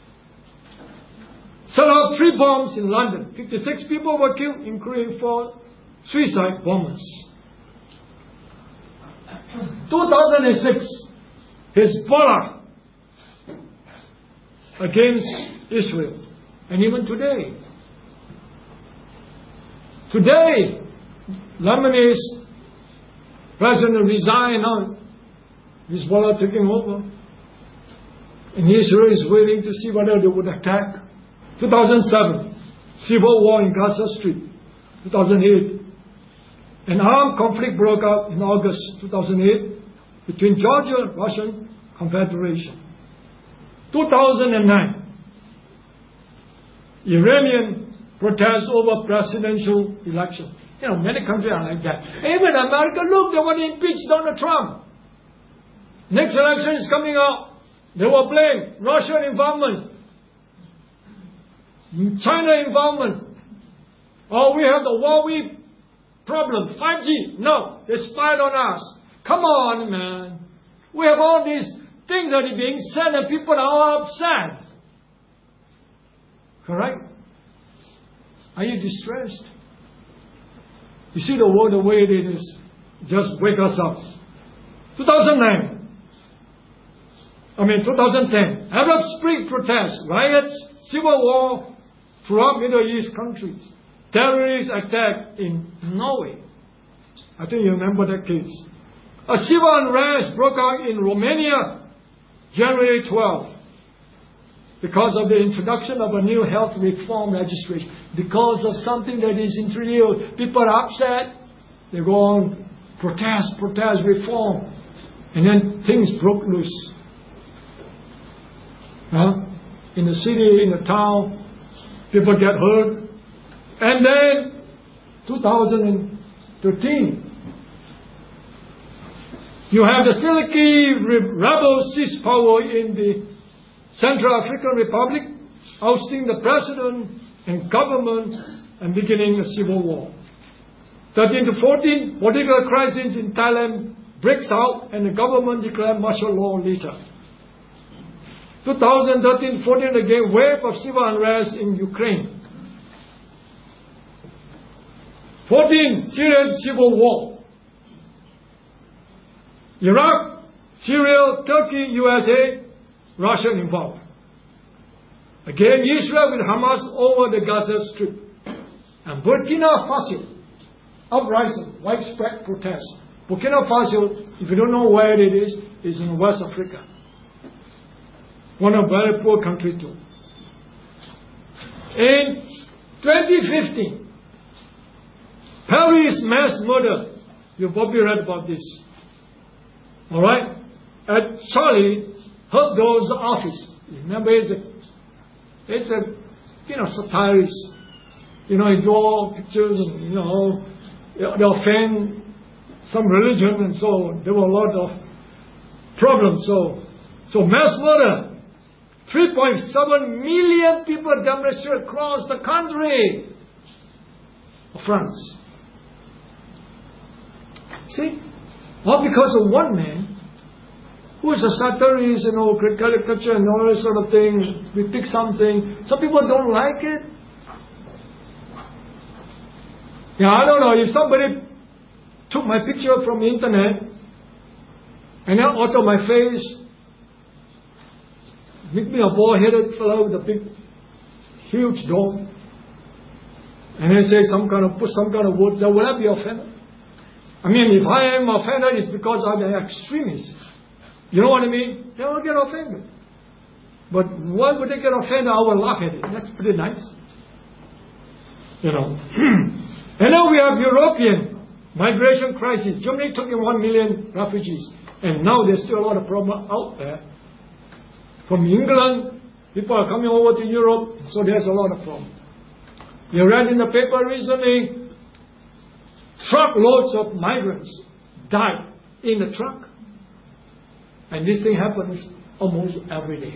set off three bombs in London. fifty-six people were killed, including four suicide bombers. two thousand six, Hezbollah against Israel. And even today. Today, Lebanese president resigned now. Hezbollah taking over. And Israel is waiting to see whether they would attack. two thousand seven, civil war in Gaza Strip. two thousand eight, an armed conflict broke out in August two thousand eight between Georgia and Russian Confederation. two thousand nine, Iranian protests over presidential election. You know, many countries are like that. Even America, look, they want to impeach Donald Trump. Next election is coming up. They will blame Russian involvement, China involvement. Oh, we have the Huawei problem, five G. No, they spied on us. Come on, man. We have all these things that are being said and people are all upset. Correct? Are you distressed? You see the world the way it is. Just wake us up. two thousand nine. I mean, two thousand ten. Arab Spring protests, riots, civil war throughout Middle East countries. Terrorist attack in Norway. I think you remember that case. A civil unrest broke out in Romania, January twelfth. Because of the introduction of a new health reform legislation. Because of something that is introduced. People are upset. They go on, protest, protest, reform. And then things broke loose. Huh? In the city, in the town, people get hurt. And then, two thousand thirteen, you have the Siliki rebels seize power in the Central African Republic, ousting the president and government and beginning a civil war. thirteen to fourteen, political crisis in Thailand breaks out and the government declares martial law later. twenty thirteen fourteen again, wave of civil unrest in Ukraine. fourteen, Syrian civil war. Iraq, Syria, Turkey, U S A, Russia involved. Again, Israel with Hamas over the Gaza Strip. And Burkina Faso, uprising, widespread protest. Burkina Faso, if you don't know where it is, is in West Africa. One of very poor country too. In twenty fifteen, Paris mass murder. You've probably read about this. Alright? At Charlie Hebdo's office. Remember, it's a, it's a, you know, satirist. You know, he draw pictures and, you know, they offend some religion and so there were a lot of problems. So, so mass murder. three point seven million people demonstrated across the country of France. See? All because of one man who is a satirist, you know, caricature and all that sort of thing. We pick something. Some people don't like it. Yeah, I don't know, if somebody took my picture from the internet and then alter my face, make me a bald-headed fellow with a big, huge dome, and then say some kind of, put some kind of words, then will I be offended? I mean, if I am offended, it's because I'm an extremist. You know what I mean? They will get offended. But why would they get offended? I will laugh at it. That's pretty nice. You know. And now we have European migration crisis. Germany took in one million refugees. And now there's still a lot of problem out there. From England, people are coming over to Europe. So there's a lot of problem. You read in the paper recently, truckloads of migrants died in the truck. And this thing happens almost every day.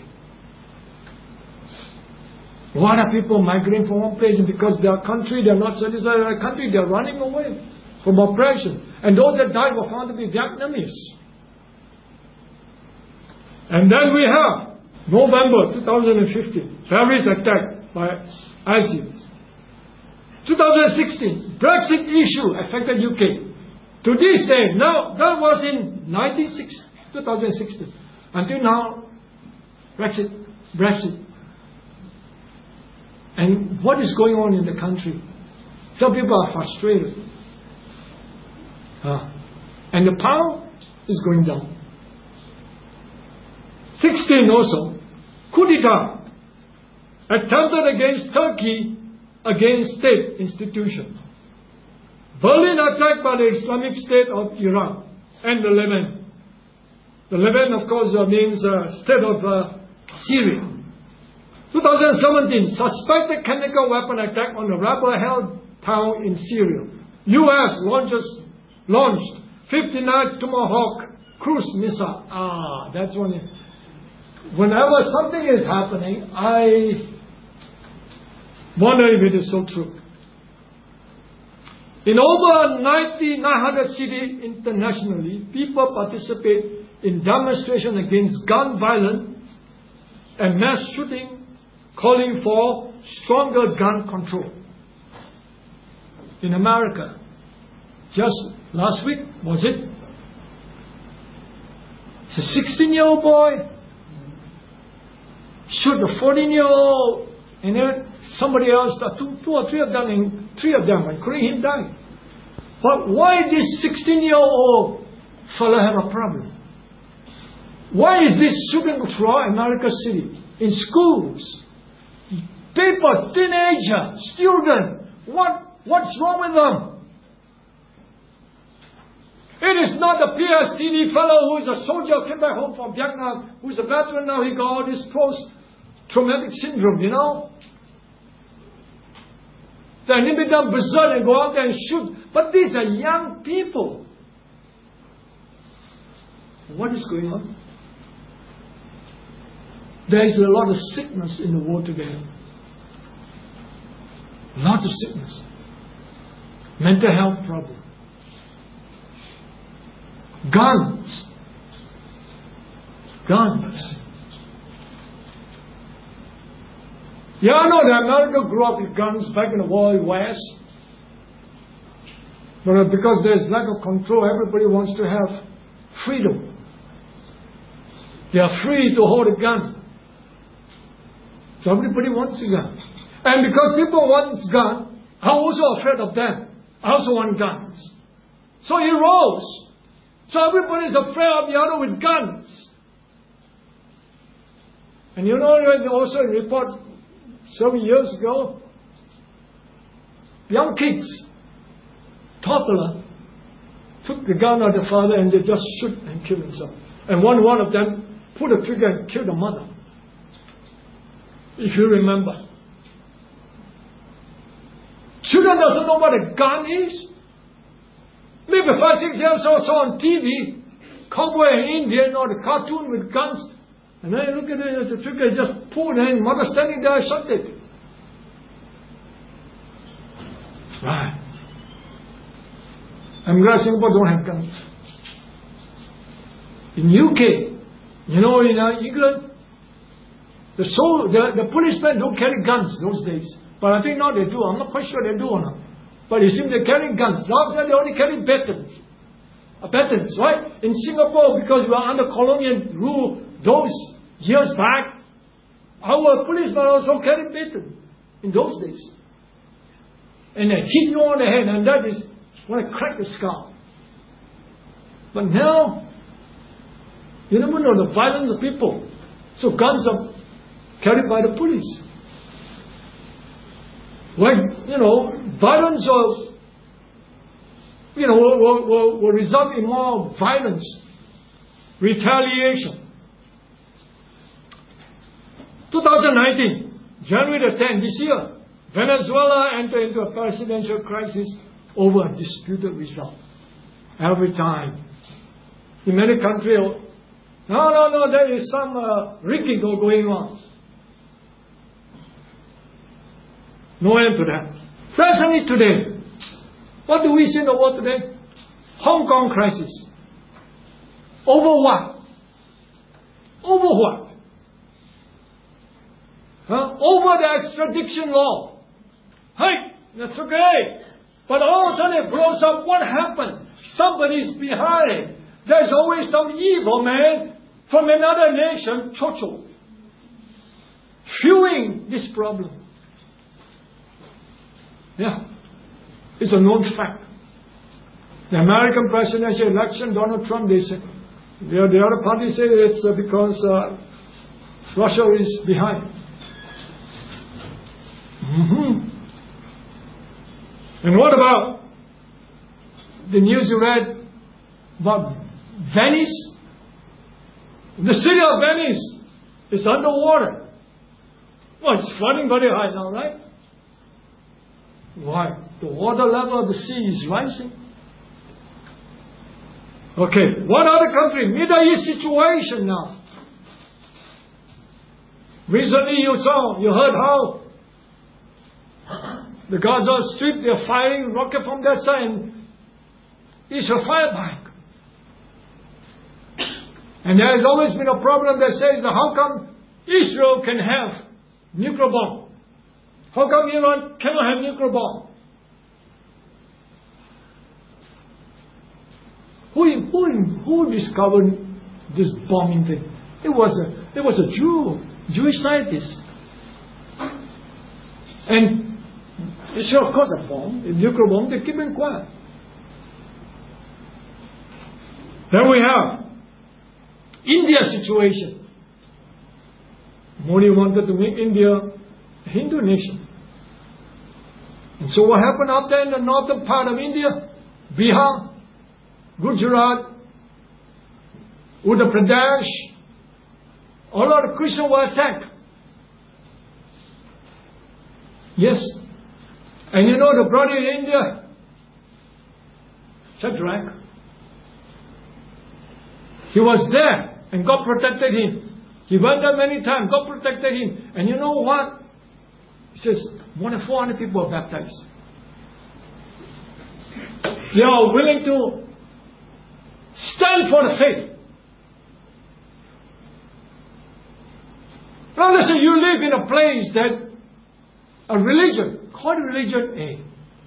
Why are people migrating from one place? And because their country, they're not satisfied with their country, they're running away from oppression. And those that died were found to be Vietnamese. And then we have November twenty fifteen, Paris attack by ISIS. twenty sixteen, Brexit issue affected U K. To this day, now that was in twenty sixteen. Until now, Brexit, Brexit. And what is going on in the country? Some people are frustrated. Uh, and the pound is going down. sixteen also, coup d'etat attempted against Turkey against state institution. Berlin attacked by the Islamic State of Iraq and the Levant. The Levant, of course, uh, means uh, state of uh, Syria. twenty seventeen, suspected chemical weapon attack on a rebel-held town in Syria. U S launches launched fifty-nine Tomahawk cruise missile. Ah, that's one. Whenever something is happening, I wonder if it is so true. In over ninety, nine hundred cities internationally, people participate in demonstrations against gun violence and mass shooting, calling for stronger gun control. In America, just last week, was it? It's a sixteen-year-old boy shoot a fourteen-year-old, and then somebody else, two, two or three of them, and three of them, including him, died. But why this sixteen-year-old fellow have a problem? Why is this shooting throughout America City, in schools? People, teenager, student, what, what's wrong with them? It is not the P S T D fellow who is a soldier, came back home from Vietnam, who is a veteran now, he got all this post-traumatic syndrome, you know? Then he become berserk and go out there and shoot. But these are young people. What is going on? There is a lot of sickness in the world today. Lot of sickness. Mental health problem. Guns. Guns. Yeah, I know that America grew up with guns back in the Wild West. But because there's lack of control, everybody wants to have freedom. They are free to hold a gun. So everybody wants a gun. And because people want guns, I'm also afraid of them. I also want guns. So he rose. So everybody is afraid of the other with guns. And you know, also a report several years ago, young kids, toddler, took the gun of the father and they just shoot and kill himself. And one, one of them pulled the trigger and killed the mother. If you remember. Children doesn't know what a gun is. Maybe five, six years old saw on T V, cowboy and Indian or the cartoon with guns. And then you look at it, the trigger just pulled and mother standing there shot it. Right. I'm glad Singapore don't have guns. In U K, you know, in uh, England, the, soul, the the policemen don't carry guns those days. But I think now they do. I'm not quite sure they do or not. But it seems they're carrying guns. Now they only carry batons. Uh, batons, right? In Singapore, because we are under colonial rule those years back, our policemen also carried batons in those days. And they hit you on the head, and that is when I crack the skull. But now, you never know the violence of people. So guns are carried by the police. When, you know, violence will, you know, will, will, will, will result in more violence, retaliation. twenty nineteen, January the tenth, this year, Venezuela entered into a presidential crisis over a disputed result. Every time. In many countries, no, no, no, there is some uh, rigging going on. No end to that. Presently today, what do we see in the world today? Hong Kong crisis. Over what? Over what? Huh? Over the extradition law. Hey, that's okay. But all of a sudden it blows up. What happened? Somebody's behind. There's always some evil man from another nation, Churchill, fueling this problem. Yeah, it's a known fact. The American presidential election, Donald Trump, they say, the, the other party say it's uh, because uh, Russia is behind. Mm-hmm. And what about the news you read about Venice? The city of Venice is underwater. Well, it's flooding very high now, right? Why? The water level of the sea is rising. Okay, what other country? Middle East situation now. Recently you saw, you heard how the Gaza Strip, they're firing rocket from that side and Israel fire back. And there has always been a problem that says, how come Israel can have nuclear bomb? How come Iran cannot have nuclear bomb? Who, who, who discovered this bombing thing? It was a, it was a Jew, Jewish scientist. And Israel, of course, a bomb, a nuclear bomb, they keep it quiet. Then we have India situation. Modi wanted to make India a Hindu nation. And so what happened up there in the northern part of India? Bihar, Gujarat, Uttar Pradesh, a lot of Christians were attacked. Yes. And you know the brother in India, Shadrach, he was there and God protected him. He went there many times, God protected him. And you know what? He says, more than four hundred people are baptized. They are willing to stand for the faith. Now listen, you live in a place that a religion, called religion A,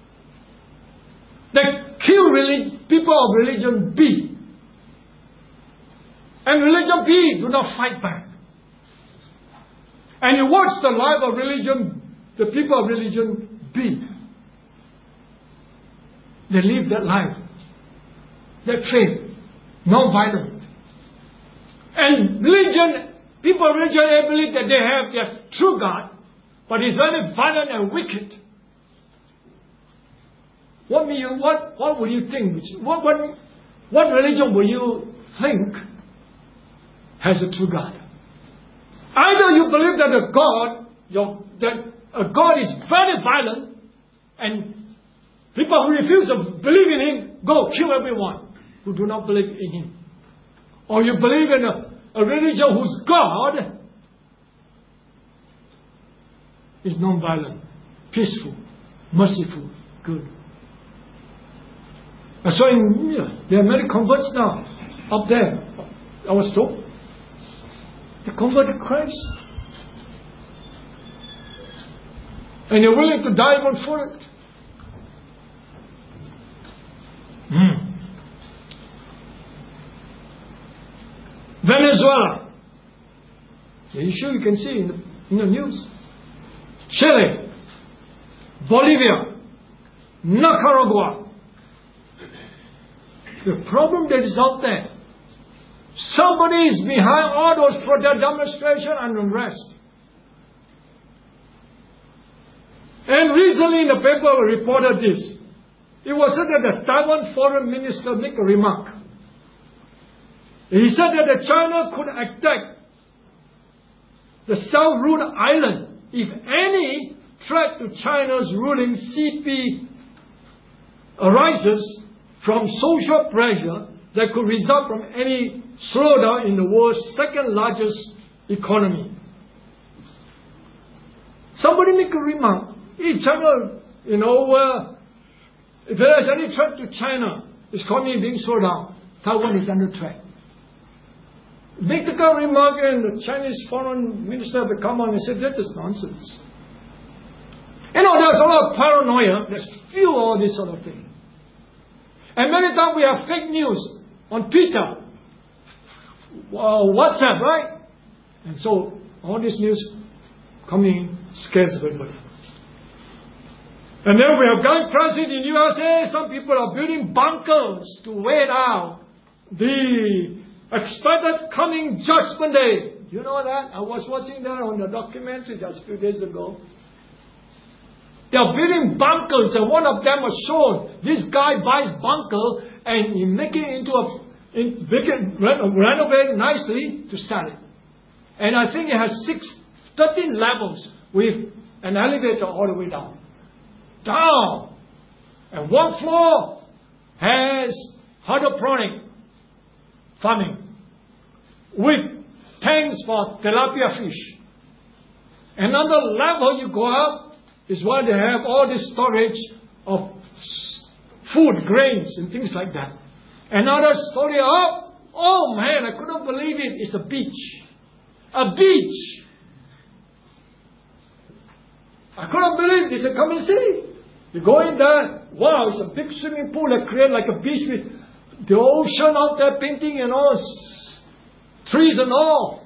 that kill religion, people of religion B. And religion B do not fight back. And you watch the life of religion, the people of religion B. They live that life, that faith, non-violent. And religion, people of religion, they believe that they have their true God, but He's very violent and wicked. What will you, what, what will you think? What, what, what religion will you think has a true God? Either you believe that a God, your, that a God is very violent, and people who refuse to believe in Him go kill everyone who do not believe in Him. Or you believe in a, a religion whose God is non-violent, peaceful, merciful, good. And so in, yeah, there are many converts now up there. I was told. They converted Christ. And they're willing to die even for it. Venezuela. Are you sure you can see in the, in the news? Chile, Bolivia, Nicaragua. The problem that is out there, somebody is behind all those protest demonstration and unrest. And recently in the paper we reported this. It was said that the Taiwan foreign minister made a remark. He said that China could attack the South Rhode Island if any threat to China's ruling C P arises from social pressure that could result from any slowdown in the world's second largest economy. Somebody make a remark. Hey, China, you know, uh, if there is any threat to China, its economy being slowed down, Taiwan is under threat. Make the kind of remark, and the Chinese foreign minister will come on and say, that is nonsense. You know, there's a lot of paranoia. There's few all this sort of thing. And many times we have fake news on Twitter, uh, WhatsApp, right? And so all this news coming scares everybody. And then we have guy president in U S A. Some people are building bunkers to wait out the expected coming judgment day. You know that? I was watching that on the documentary just a few days ago. They are building bunkers, and one of them was shown. This guy buys bunker and he make it into a, in, make it, renovate it nicely to sell it. And I think it has six, thirteen levels with an elevator all the way down. Down! And one floor has hydroponic farming with tanks for tilapia fish. Another level you go up is where they have all this storage of food, grains, and things like that. Another story up, oh man, I couldn't believe it, it's a beach. A beach! I couldn't believe it. They said, come and see. You go in there, wow, it's a big swimming pool that creates like a beach with the ocean out there painting and all, trees and all.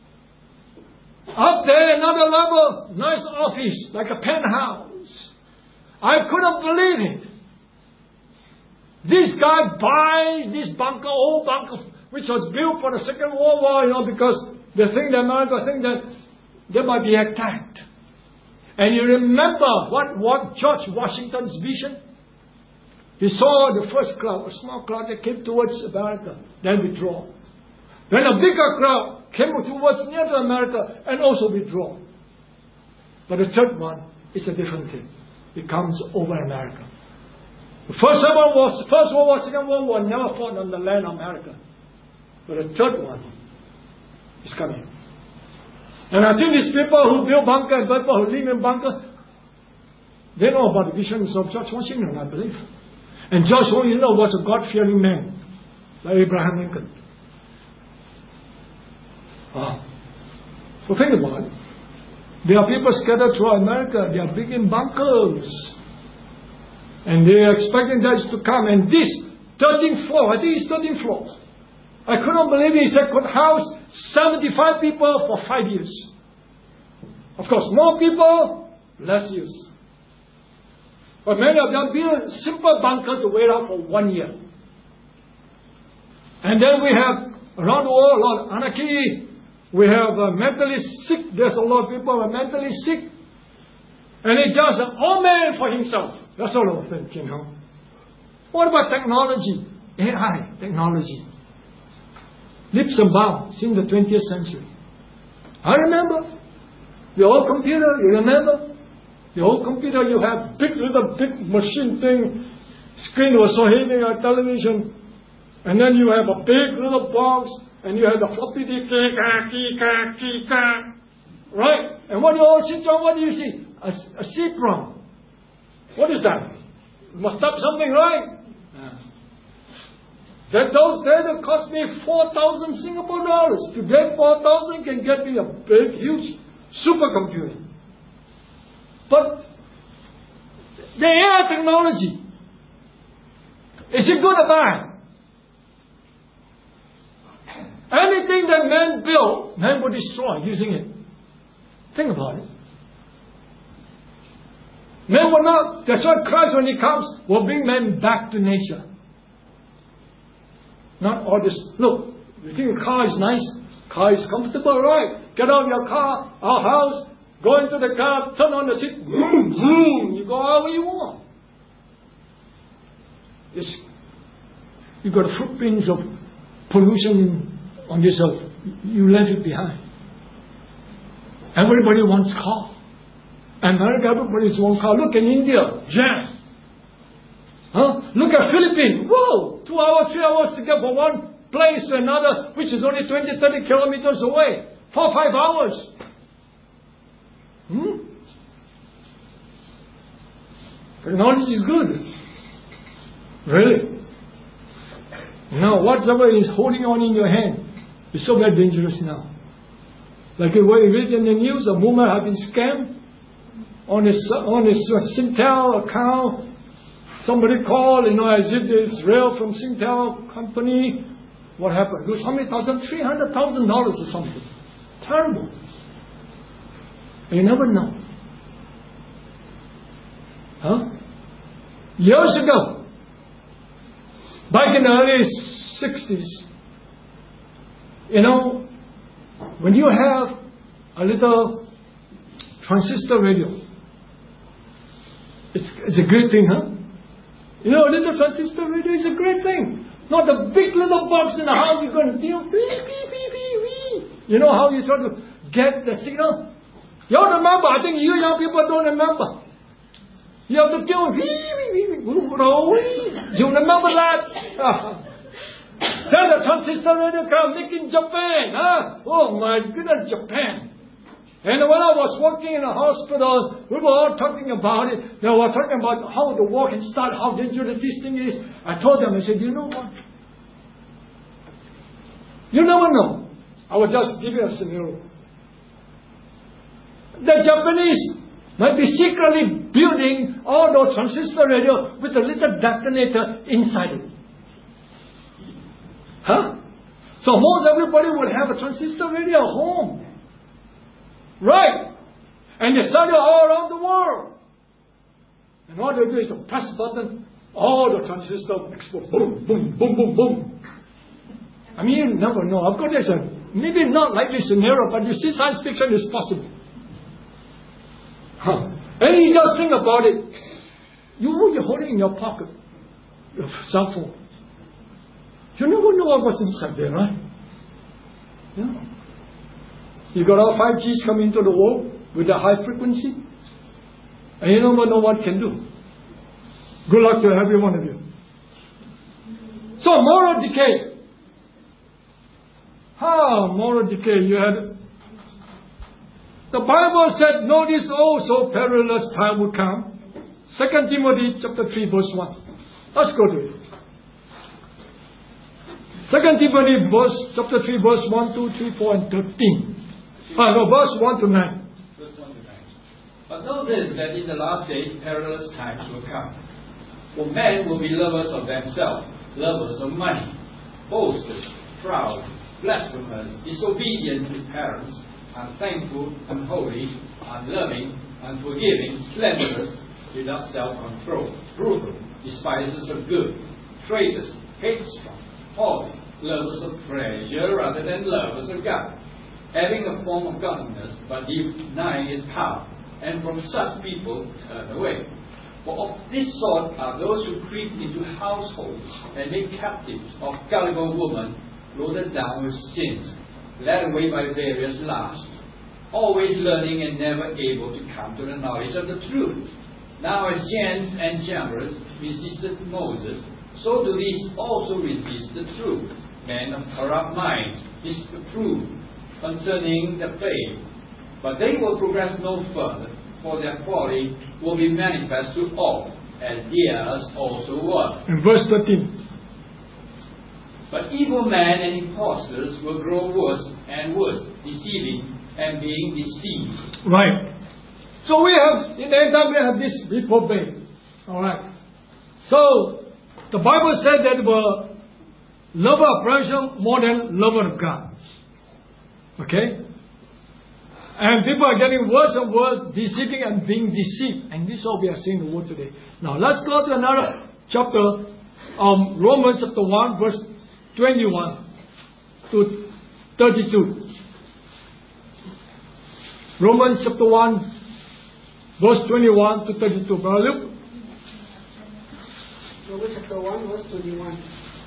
Up there, another level, nice office, like a penthouse. I couldn't believe it. This guy buys this bunker, old bunker, which was built for the Second World War, you know, because they think that America think that they might be attacked. And you remember what, what George Washington's vision? He saw the first cloud, a small cloud that came towards America, then withdraw. Then a bigger cloud came towards near to America and also withdraw. But the third one is a different thing. It comes over America. The first World War, First World War, Second World War never fought on the land of America. But the third one is coming. And I think these people who build bunker and people who live in bunker, they know about the visions of George Washington, I believe. And George Washington was a God-fearing man, like Abraham Lincoln. Ah. So think about it. There are people scattered throughout America. They are building bunkers. And they are expecting that to come. And this thirteenth floor, I think it's thirteenth floor. I couldn't believe it. He said could house seventy-five people for five years. Of course, more people, less use. But many of them build simple bunkers to wait out for one year. And then we have around the world a lot of anarchy. We have uh, mentally sick. There's a lot of people who are mentally sick. And they just an all man for himself. That's all I think, you know. What about technology? A I, technology. Leaps and bounds in the twentieth century. I remember the old computer, you remember? The old computer, you have big little big machine thing, screen was so heavy on television, and then you have a big little box, and you have the floppy disk, right? And what do you all see, John? What do you see? A, a C PROM. What is that? You must stop something, right? Yeah. That those days it cost me four thousand Singapore dollars. Today, four thousand can get me a big, huge supercomputer. But the A I technology, is it good or bad? Anything that man built, man will destroy using it. Think about it. Man will not, that's why Christ, when He comes, will bring man back to nature. Not all this. Look, you think a car is nice? Car is comfortable, right? Get out of your car, our house, go into the car, turn on the seat, boom, boom, you go however you want. It's, you've got footprints of pollution on yourself. You left it behind. Everybody wants car. America, everybody wants car. Look in India, jam. Huh? Look at Philippines. Whoa! Two hours, three hours to get from one place to another, which is only twenty, thirty kilometers away. Four, five hours. Hmm? Technology is good. Really? Now, whatever is holding on in your hand is so very dangerous now. Like when you read in the news, a woman has been scammed on his on his Singtel account. Somebody called, you know, as if it's real from Singtel company. What happened? It was how many thousand? Three hundred thousand dollars or something. Terrible. You never know. Huh? Years ago, back in the early sixties, you know, when you have a little transistor radio, it's, it's a great thing, huh? You know, a little transistor radio is a great thing. Not the big little box in the house you're going to deal. Beep, beep, beep, beep, beep. You know how you try to get the signal? You all remember? I think you young people don't remember. You have to deal. Beep, beep, beep, beep. You remember that? Then the transistor radio come make in Japan. Huh? Oh my goodness, Japan. And when I was working in a hospital, we were all talking about it. They were talking about how the war can start, how dangerous this thing is. I told them, I said, you know what? You never know. I will just give you a scenario. The Japanese might be secretly building all those transistor radio with a little detonator inside it. Huh? So most everybody would have a transistor radio at home. Right. And they sell it all around the world. And all they do is to press a button, all the transistors explode. Boom, boom, boom, boom, boom. I mean, you never know. Of course, there's a, maybe not likely scenario, but you see science fiction is possible. Huh. And you just think about it. You know you're holding in your pocket, your cell phone. You never know what's inside there, right? Yeah. You got all five Gs coming into the world with a high frequency, and you never know what it can do. Good luck to every one of you. So moral decay. How moral decay? You had the Bible said, "Notice also perilous time will come." Second Timothy chapter three verse one. Let's go to it. Second Timothy verse chapter three verse one, two, three, four, and thirteen. Ah, no, verse one to nine. Verse one to nine. But know this, that in the last days perilous times will come. For men will be lovers of themselves, lovers of money, boasters, proud, blasphemers, disobedient to parents, unthankful, unholy, unloving, unforgiving, slanderers, without self-control, brutal, despisers of good, traitors, headstrong, haughty, lovers of pleasure rather than lovers of God, having a form of godliness, but denying its power, and from such people turn away. For of this sort are those who creep into households and make captives of gullible women, loaded down with sins, led away by various lusts, always learning and never able to come to the knowledge of the truth. Now as Jannes and Jambres resisted Moses, so do these also resist the truth. Men of corrupt minds disapprove concerning the faith, but they will progress no further, for their folly will be manifest to all, as theirs also was. In verse thirteen. But evil men and impostors will grow worse and worse, deceiving and being deceived. Right. So we have, in the end time, we have this reprobate. Alright. So, the Bible said that well, lover of pleasure more than lover of God. Okay? And people are getting worse and worse, deceiving and being deceived. And this is what we are seeing in the world today. Now let's go to another chapter, um, Romans chapter one, verse twenty-one to thirty-two. Romans chapter one, verse twenty-one to thirty-two. Brother Luke. Romans chapter one, verse twenty-one.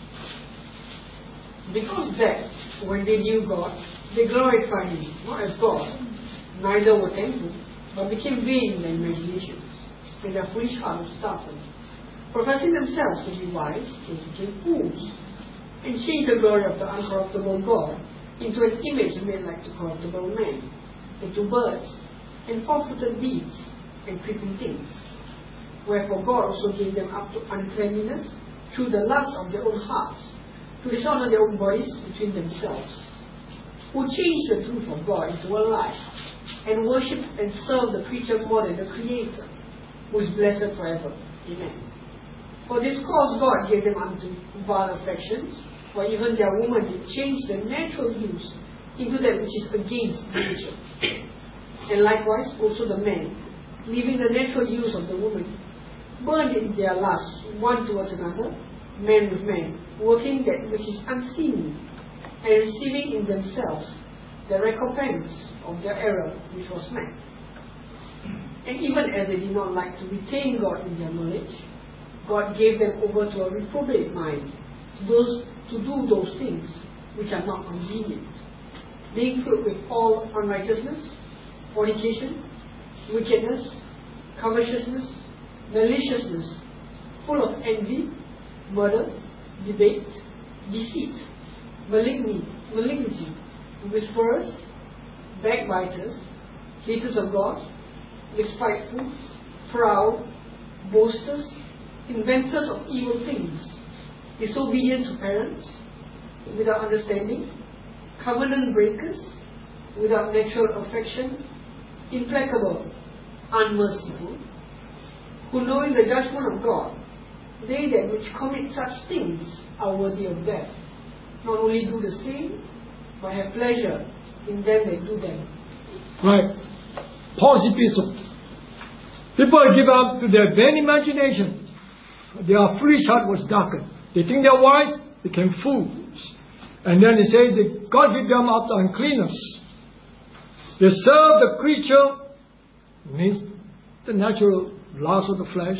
Because that, when they knew God, they glorified Him, not as God, neither were thankful, but became vain in their imaginations, and their foolish heart was darkened. Professing themselves to be wise, they became fools, and changed the glory of the uncorruptible God into an image made like the corruptible man, and to birds, and four-footed beasts, and creeping things. Wherefore God also gave them up to uncleanness through the lust of their own hearts, to dishonor their own bodies between themselves, who changed the truth of God into a lie, and worshipped and served the creature more than the Creator, who is blessed forever. Amen. For this cause God gave them unto vile affections, for even their woman did change the natural use into that which is against nature. And likewise also the men, leaving the natural use of the woman, burned in their lust one towards another, man with man, working that which is unseemly, and receiving in themselves the recompense of their error which was met. And even as they did not like to retain God in their knowledge, God gave them over to a reprobate mind, to those to do those things which are not convenient, being filled with all unrighteousness, fornication, wickedness, covetousness, maliciousness, full of envy, murder, debate, deceit, malignity, malignity, whisperers, backbiters, haters of God, despiteful, proud, boasters, inventors of evil things, disobedient to parents, without understanding, covenant breakers, without natural affection, implacable, unmerciful, who knowing the judgment of God, they that which commit such things are worthy of death, not only do the same, but have pleasure in them that do them. Right. Paul's epistle. People give up to their vain imagination. Their foolish heart was darkened. They think they're wise, became fools. And then he says that God gave them up to uncleanness. They serve the creature, means the natural lust of the flesh,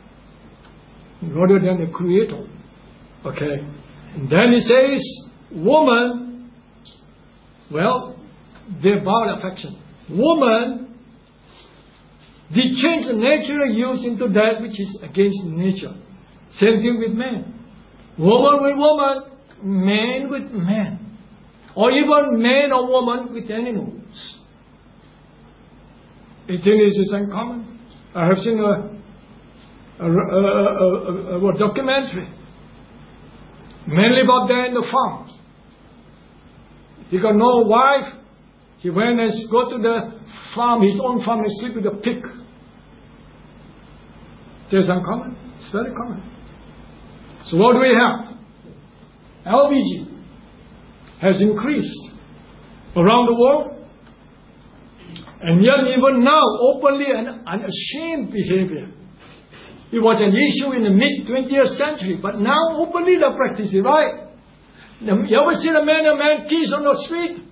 rather than the Creator. Okay. And then he says, woman, well, their vile affection. Woman, they change the natural use into that which is against nature. Same thing with man. Woman with woman, man with man. Or even man or woman with animals. I think this is uncommon. I have seen a, a, a, a, a, a documentary. Man lived out there in the farm. He got no wife. He went and go to the farm, his own farm, and sleep with a pig. This is uncommon. It's very common. So what do we have? L B G has increased around the world. And yet even now, openly and unashamed behavior. It was an issue in the mid-twentieth century, but now openly they practice it, right? You ever seen a man and a man kiss on the street?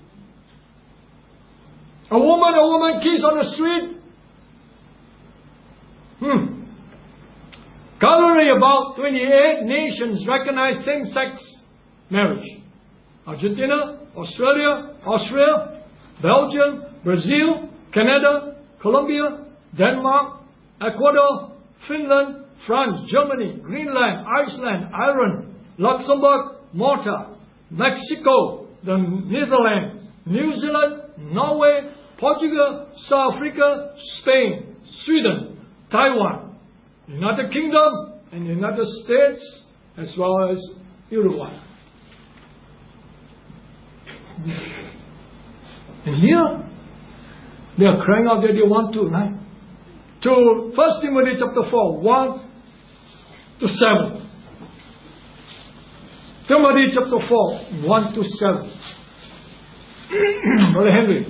A woman, a woman kiss on the street? Hmm. Currently about twenty-eight nations recognize same-sex marriage. Argentina, Australia, Austria, Belgium, Brazil, Canada, Colombia, Denmark, Ecuador, Finland, France, Germany, Greenland, Iceland, Ireland, Luxembourg, Malta, Mexico, the Netherlands, New Zealand, Norway, Portugal, South Africa, Spain, Sweden, Taiwan, United Kingdom, and United States, as well as Uruguay. And here, they are crying out that they want to, right? To First Timothy chapter four, one to seven. Timothy chapter four, one to seven. Brother Henry.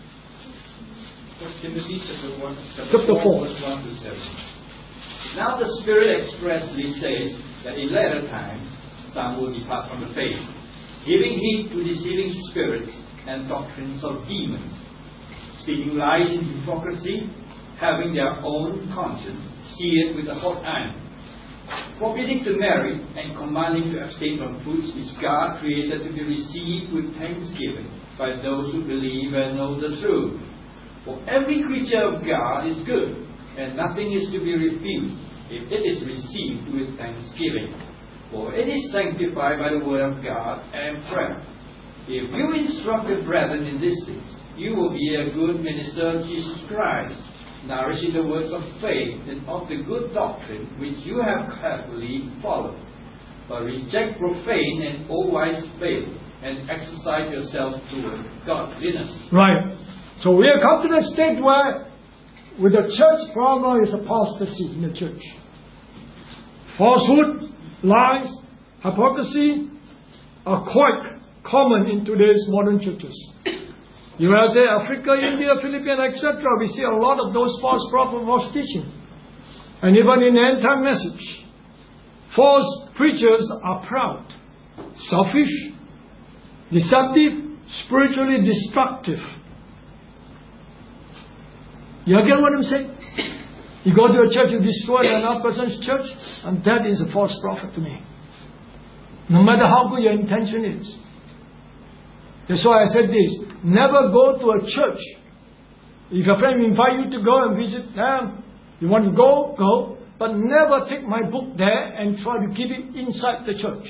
First Timothy chapter one, chapter Chapter four, four. verse one to seven. Now the Spirit expressly says that in latter times some will depart from the faith, giving heed to deceiving spirits and doctrines of demons, speaking lies in hypocrisy, having their own conscience seared with a hot iron, forbidding to marry and commanding to abstain from foods which God created to be received with thanksgiving by those who believe and know the truth. For every creature of God is good, and nothing is to be refused if it is received with thanksgiving. For it is sanctified by the word of God and prayer. If you instruct the brethren in these things, you will be a good minister of Jesus Christ, nourishing the words of faith and of the good doctrine which you have carefully followed. But reject profane and all-wise fables, and exercise yourself toward godliness. Right. So we have come to the state where, with the church problem is apostasy in the church. Falsehood, lies, hypocrisy are quite common in today's modern churches. U S A, Africa, India, Philippines, et cetera. We see a lot of those false prophets, false teaching. And even in the end time message, false preachers are proud, selfish, deceptive, spiritually destructive. You get what I'm saying? You go to a church, you destroy another person's church, and that is a false prophet to me. No matter how good your intention is. That's why I said this. Never go to a church. If your friend invite you to go and visit them, you want to go, go. But never take my book there and try to keep it inside the church.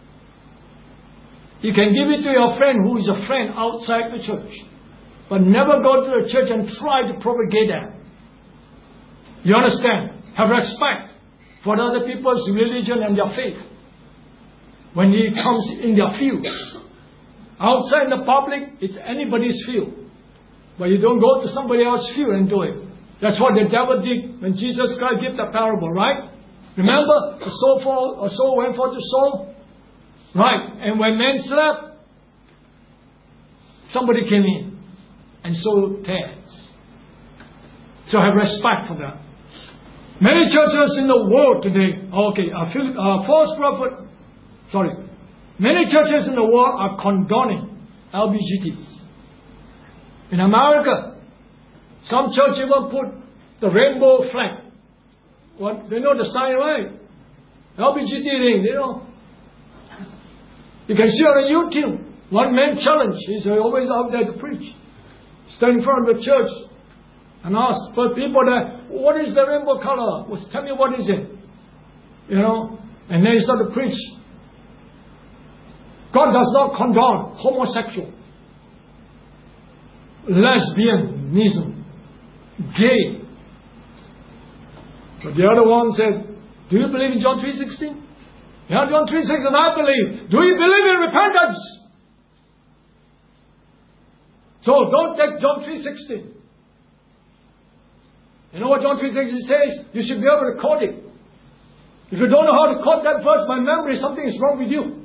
You can give it to your friend who is a friend outside the church. But never go to a church and try to propagate that. You understand? Have respect for other people's religion and their faith. When it comes in their field. Outside in the public, it's anybody's field. But you don't go to somebody else's field and do it. That's what the devil did when Jesus Christ gave the parable, right? Remember? A soul, fall, a soul went forth to soul. Right. And when men slept, somebody came in and sowed tares. So have respect for that. Many churches in the world today, okay, a uh, false prophet, sorry, many churches in the world are condoning L G B T. In America, some church even put the rainbow flag. What? They know the sign, right? L G B T thing, they know. You can see on YouTube, one man challenge. He's always out there to preach. Stand in front of the church and ask for people that, what is the rainbow color? Well, tell me what is it? You know? And then he start to preach. God does not condone homosexual, lesbianism, gay. But the other one said, do you believe in John three sixteen? Yeah, John three sixteen, I believe. Do you believe in repentance? So don't take John three sixteen. You know what John three sixteen says? You should be able to quote it. If you don't know how to quote that verse by memory, something is wrong with you.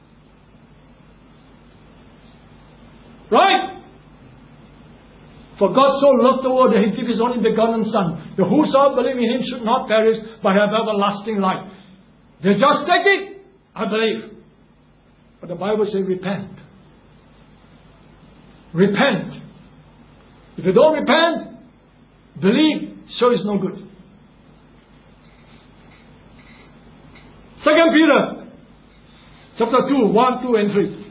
Right? For God so loved the world that He gave His only begotten Son, that whosoever believe in Him should not perish, but have everlasting life. They just take it, I believe. But the Bible says repent. Repent. If you don't repent, believe, so is no good. Second Peter, chapter two, one, two, and three.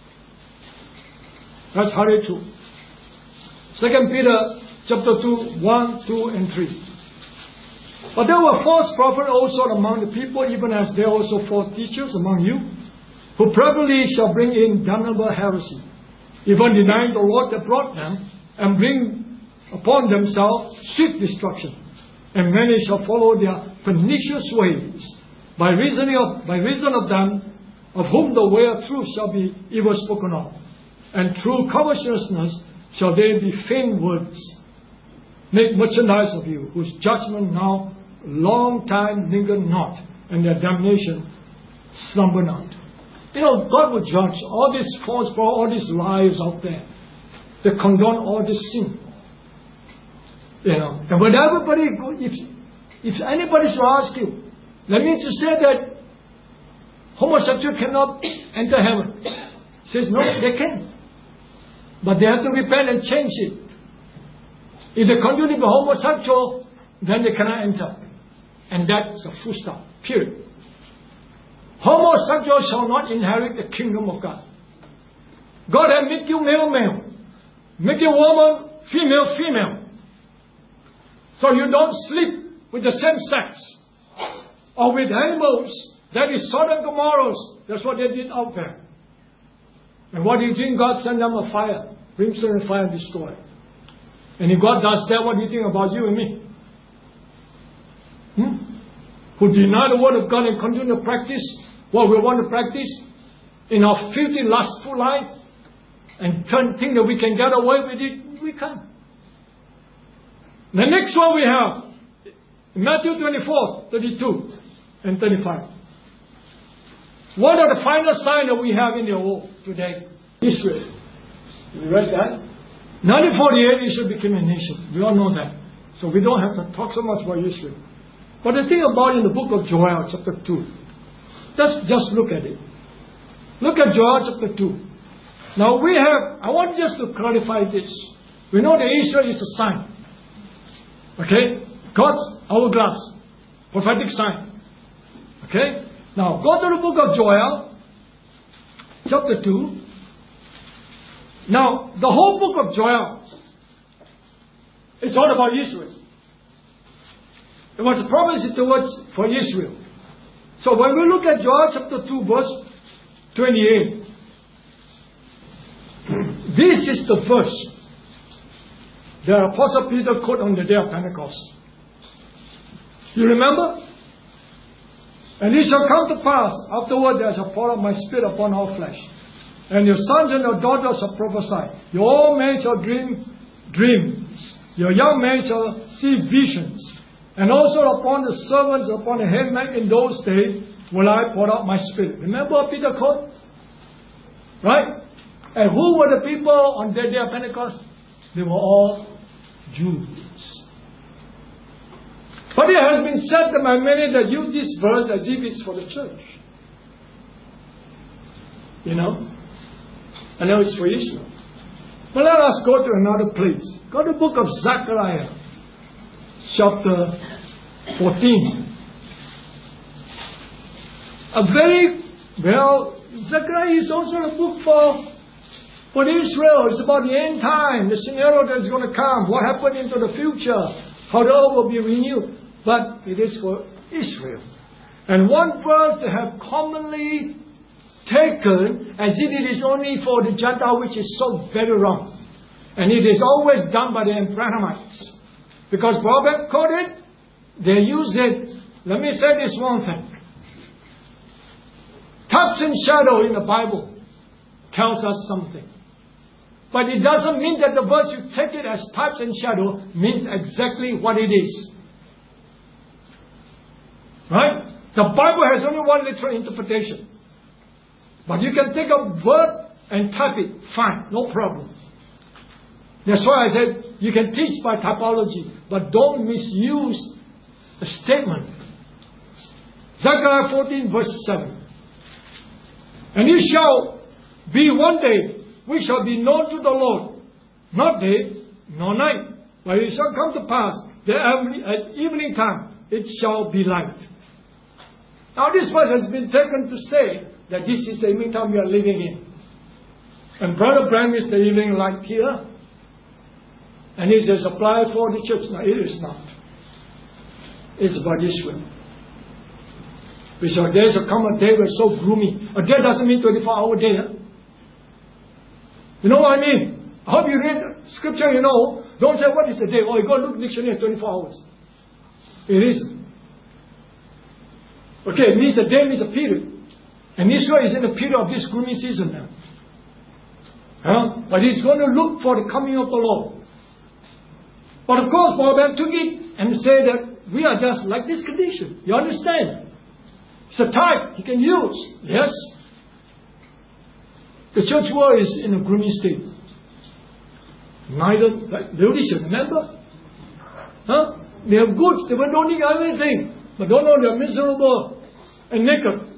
Let's hurry through. Second Peter, chapter two, one, two, and three. But there were false prophets also among the people, even as there are also false teachers among you, who probably shall bring in damnable heresy, even denying the Lord that brought them, and bring upon themselves swift destruction. And many shall follow their pernicious ways, by reason of, by reason of them, of whom the way of truth shall be evil spoken of. And through covetousness shall they defame words, make merchandise of you, whose judgment now long time linger not, and their damnation slumber not. You know, God will judge all these false, all these lies out there. They condone all this sin. You know, and when everybody, if if anybody should ask you, let me to say that homosexual cannot enter heaven. Says no, they can, but they have to repent and change it. If they continue to be homosexual, then they cannot enter, and that's a full stop. Period. Homosexuals shall not inherit the kingdom of God. God has made you male, male, make you woman, female, female. So you don't sleep with the same sex or with animals. That is Sodom and Gomorrah. That's what they did out there. And what do you think? God sent them a fire, brimstone and fire destroy. And if God does that, what do you think about you and me? Hmm? Who deny the word of God and continue to practice what we want to practice in our filthy, lustful life and turn, think that we can get away with it? We can't. The next one we have, Matthew twenty-four, thirty-two and thirty-five. What are the final signs that we have in the world today? Israel. You read that? nineteen forty-eight, Israel became a nation. We all know that. So we don't have to talk so much about Israel. But the thing about in the book of Joel, chapter two, let's just look at it. Look at Joel chapter two. Now we have, I want just to clarify this. We know that Israel is a sign. Okay? God's hourglass. Prophetic sign. Okay? Now, go to the book of Joel, chapter two. Now, the whole book of Joel is all about Israel. It was a prophecy towards for Israel. So when we look at Joel chapter two, verse twenty-eight, this is the verse the Apostle Peter quoted on the day of Pentecost. You remember? And it shall come to pass afterward there shall fall out my spirit upon all flesh. And your sons and your daughters shall prophesy. Your old men shall dream dreams. Your young men shall see visions. And also upon the servants, upon the handmaid in those days will I pour out my spirit. Remember what Peter quoted? Right? And who were the people on that day of Pentecost? They were all Jews. But it has been said by many that use this verse as if it's for the church. You know? I know it's for Israel. But let us go to another place. Go to the book of Zechariah, chapter fourteen. A very, well, Zechariah is also a book for, for Israel. It's about the end time, the scenario that is going to come, what happened into the future, how the earth will be renewed. But it is for Israel. And one verse they have commonly taken as if it is only for the Gentile, which is so very wrong. And it is always done by the Abrahamites. Because Robert quoted, they use it. Let me say this one thing. Types and shadow in the Bible tells us something. But it doesn't mean that the verse you take it as types and shadow means exactly what it is. Right? The Bible has only one literal interpretation. But you can take a word and type it. Fine. No problem. That's why I said you can teach by typology. But don't misuse a statement. Zechariah fourteen verse seven. And it shall be one day which shall be known to the Lord. Not day, nor night. But it shall come to pass that at evening time it shall be light. Now this verse has been taken to say that this is the evening time we are living in. And Brother Branham is the evening light here. And he says apply for the church. No, it is not. It's about Israel. We shall, there shall come a day where it's so gloomy. A day doesn't mean twenty-four hour day. Huh? You know what I mean? I hope you read scripture, you know. Don't say what is the day. Oh, you go look dictionary at twenty-four hours. It isn't. Okay, it means the day means a period. And Israel is in the period of this gloomy season now. Huh? But he's going to look for the coming of the Lord. But of course, Paul took it and said that we are just like this condition. You understand? It's a type he can use. Yes. The church world is in a gloomy state. Neither, like Laodicea, remember? Huh? They have goods, they were doing everything, but don't know they're miserable and naked.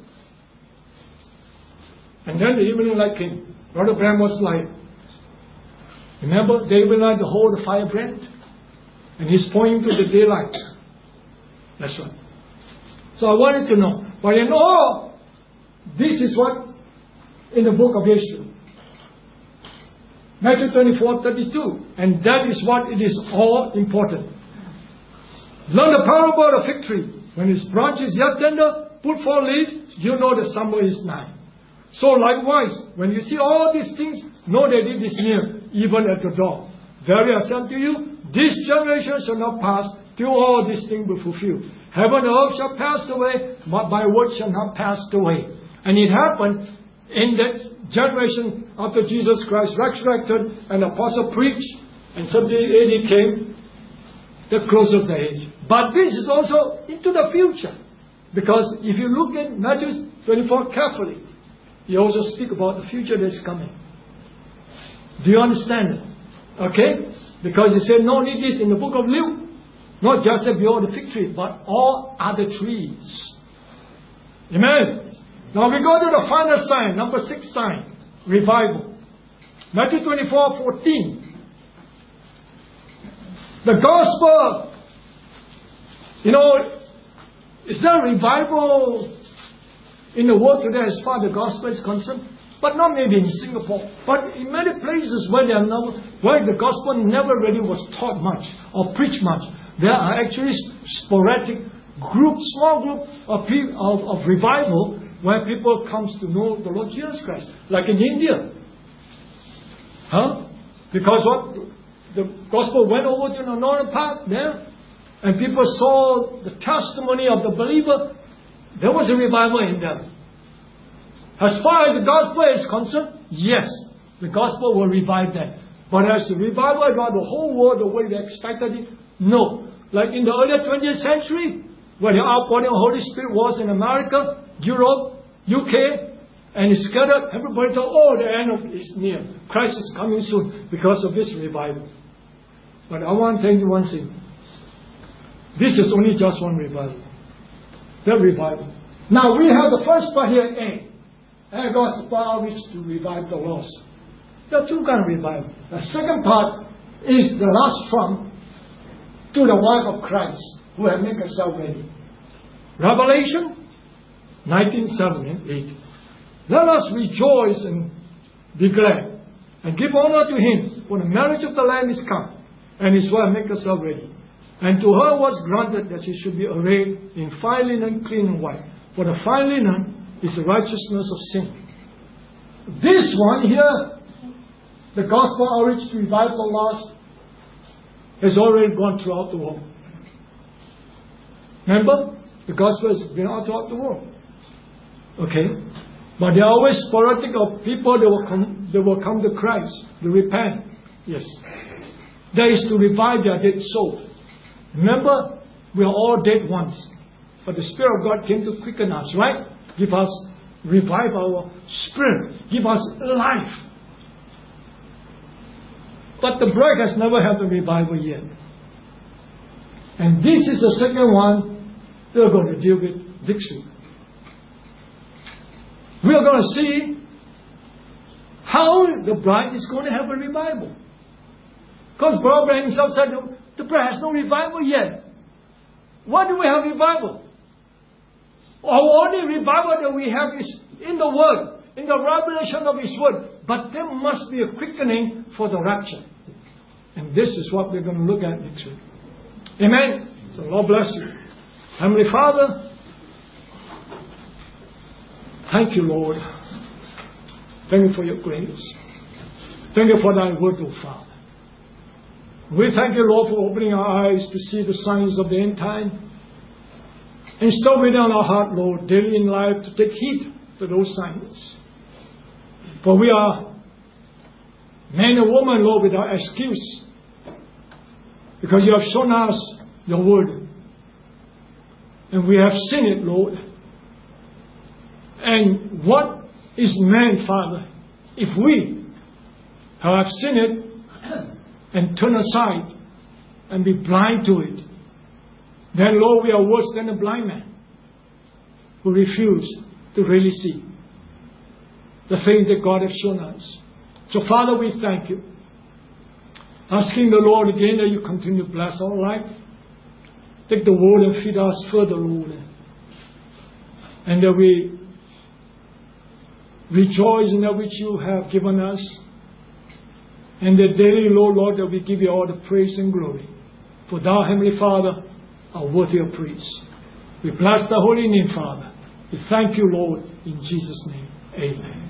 And then the evening light came. Brother Branham was like, remember, the evening light, the whole the fire brand? And he's pointing to the daylight. That's right. So I wanted to know. But in all, this is what in the book of Yeshua. Matthew twenty-four, thirty-two. And that is what it is all important. Learn the parable of the fig tree. When its branch is yet tender, put forth leaves, you know the summer is nigh. So likewise, when you see all these things, know that it is near, even at the door. Verily I say unto you, this generation shall not pass till all these things be fulfilled. Heaven and earth shall pass away, but my word shall not pass away. And it happened in that generation after Jesus Christ resurrected and the apostle preached, and seventy A D came, the close of the age. But this is also into the future. Because if you look at Matthew twenty-four carefully, he also speaks about the future that is coming. Do you understand it? Okay? Because he said, no need this in the book of Luke. Not just beyond the fig tree, but all other trees. Amen? Now we go to the final sign, number six sign, revival. Matthew twenty-four, fourteen. The gospel, you know, is there revival in the world today as far as the gospel is concerned? But not maybe in Singapore. But in many places where, there are no, where the gospel never really was taught much or preached much, there are actually sporadic groups, small group of, people, of, of revival where people comes to know the Lord Jesus Christ. Like in India. Huh? Because what? The gospel went over to the northern part there, and people saw the testimony of the believer. There was a revival in them. As far as the gospel is concerned, yes, the gospel will revive them. But as the revival around the whole world the way they expected it, no. Like in the early twentieth century, where the outpouring of the Holy Spirit was in America, Europe, U K, and it's scattered, everybody thought, oh, the end of it is near. Christ is coming soon because of this revival. But I want to tell you one thing. This is only just one revival. The revival. Now we have the first part here, A. And gospel outreach to revive the lost. There are two kinds of revival. The second part is the last trump to the wife of Christ who have made herself ready. Revelation nineteen, seven and eight. Let us rejoice and be glad and give honor to him, for the marriage of the Lamb is come, and his wife make herself ready. And to her was granted that she should be arrayed in fine linen, clean and white. For the fine linen is the righteousness of sin. This one here, the gospel outreach to revive the lost, has already gone throughout the world. Remember? The gospel has been out throughout the world. Okay? But there are always sporadic of people that will come, that will come to Christ, to repent. Yes. That is to revive their dead soul. Remember, we are all dead once. But the Spirit of God came to quicken us, right? Give us, revive our spirit. Give us life. But the bride has never had a revival yet. And this is the second one we're going to deal with next week. We are going to see how the bride is going to have a revival. Because Brother himself said the bride has no revival yet. Why do we have revival? Our only revival that we have is in the Word, in the revelation of His Word. But there must be a quickening for the rapture. And this is what we're going to look at next week. Amen. So Lord bless you. Heavenly Father, thank you, Lord. Thank you for your grace. Thank you for thy word, O Father. We thank you, Lord, for opening our eyes to see the signs of the end time. Instill within our heart, Lord, daily in life to take heed to those signs. For we are man and woman, Lord, without excuse. Because you have shown us your word. And we have seen it, Lord. And what is man, Father? if we have seen it and turn aside and be blind to it, then, Lord, we are worse than a blind man who refused to really see the thing that God has shown us. So, Father, we thank you. Asking the Lord again that you continue to bless our life. Take the word and feed us further, Lord. And that we rejoice in that which you have given us. And that daily, Lord, Lord, that we give you all the praise and glory. For thou, Heavenly Father, are worthy of praise. We bless the holy name, Father. We thank you, Lord, in Jesus' name. Amen.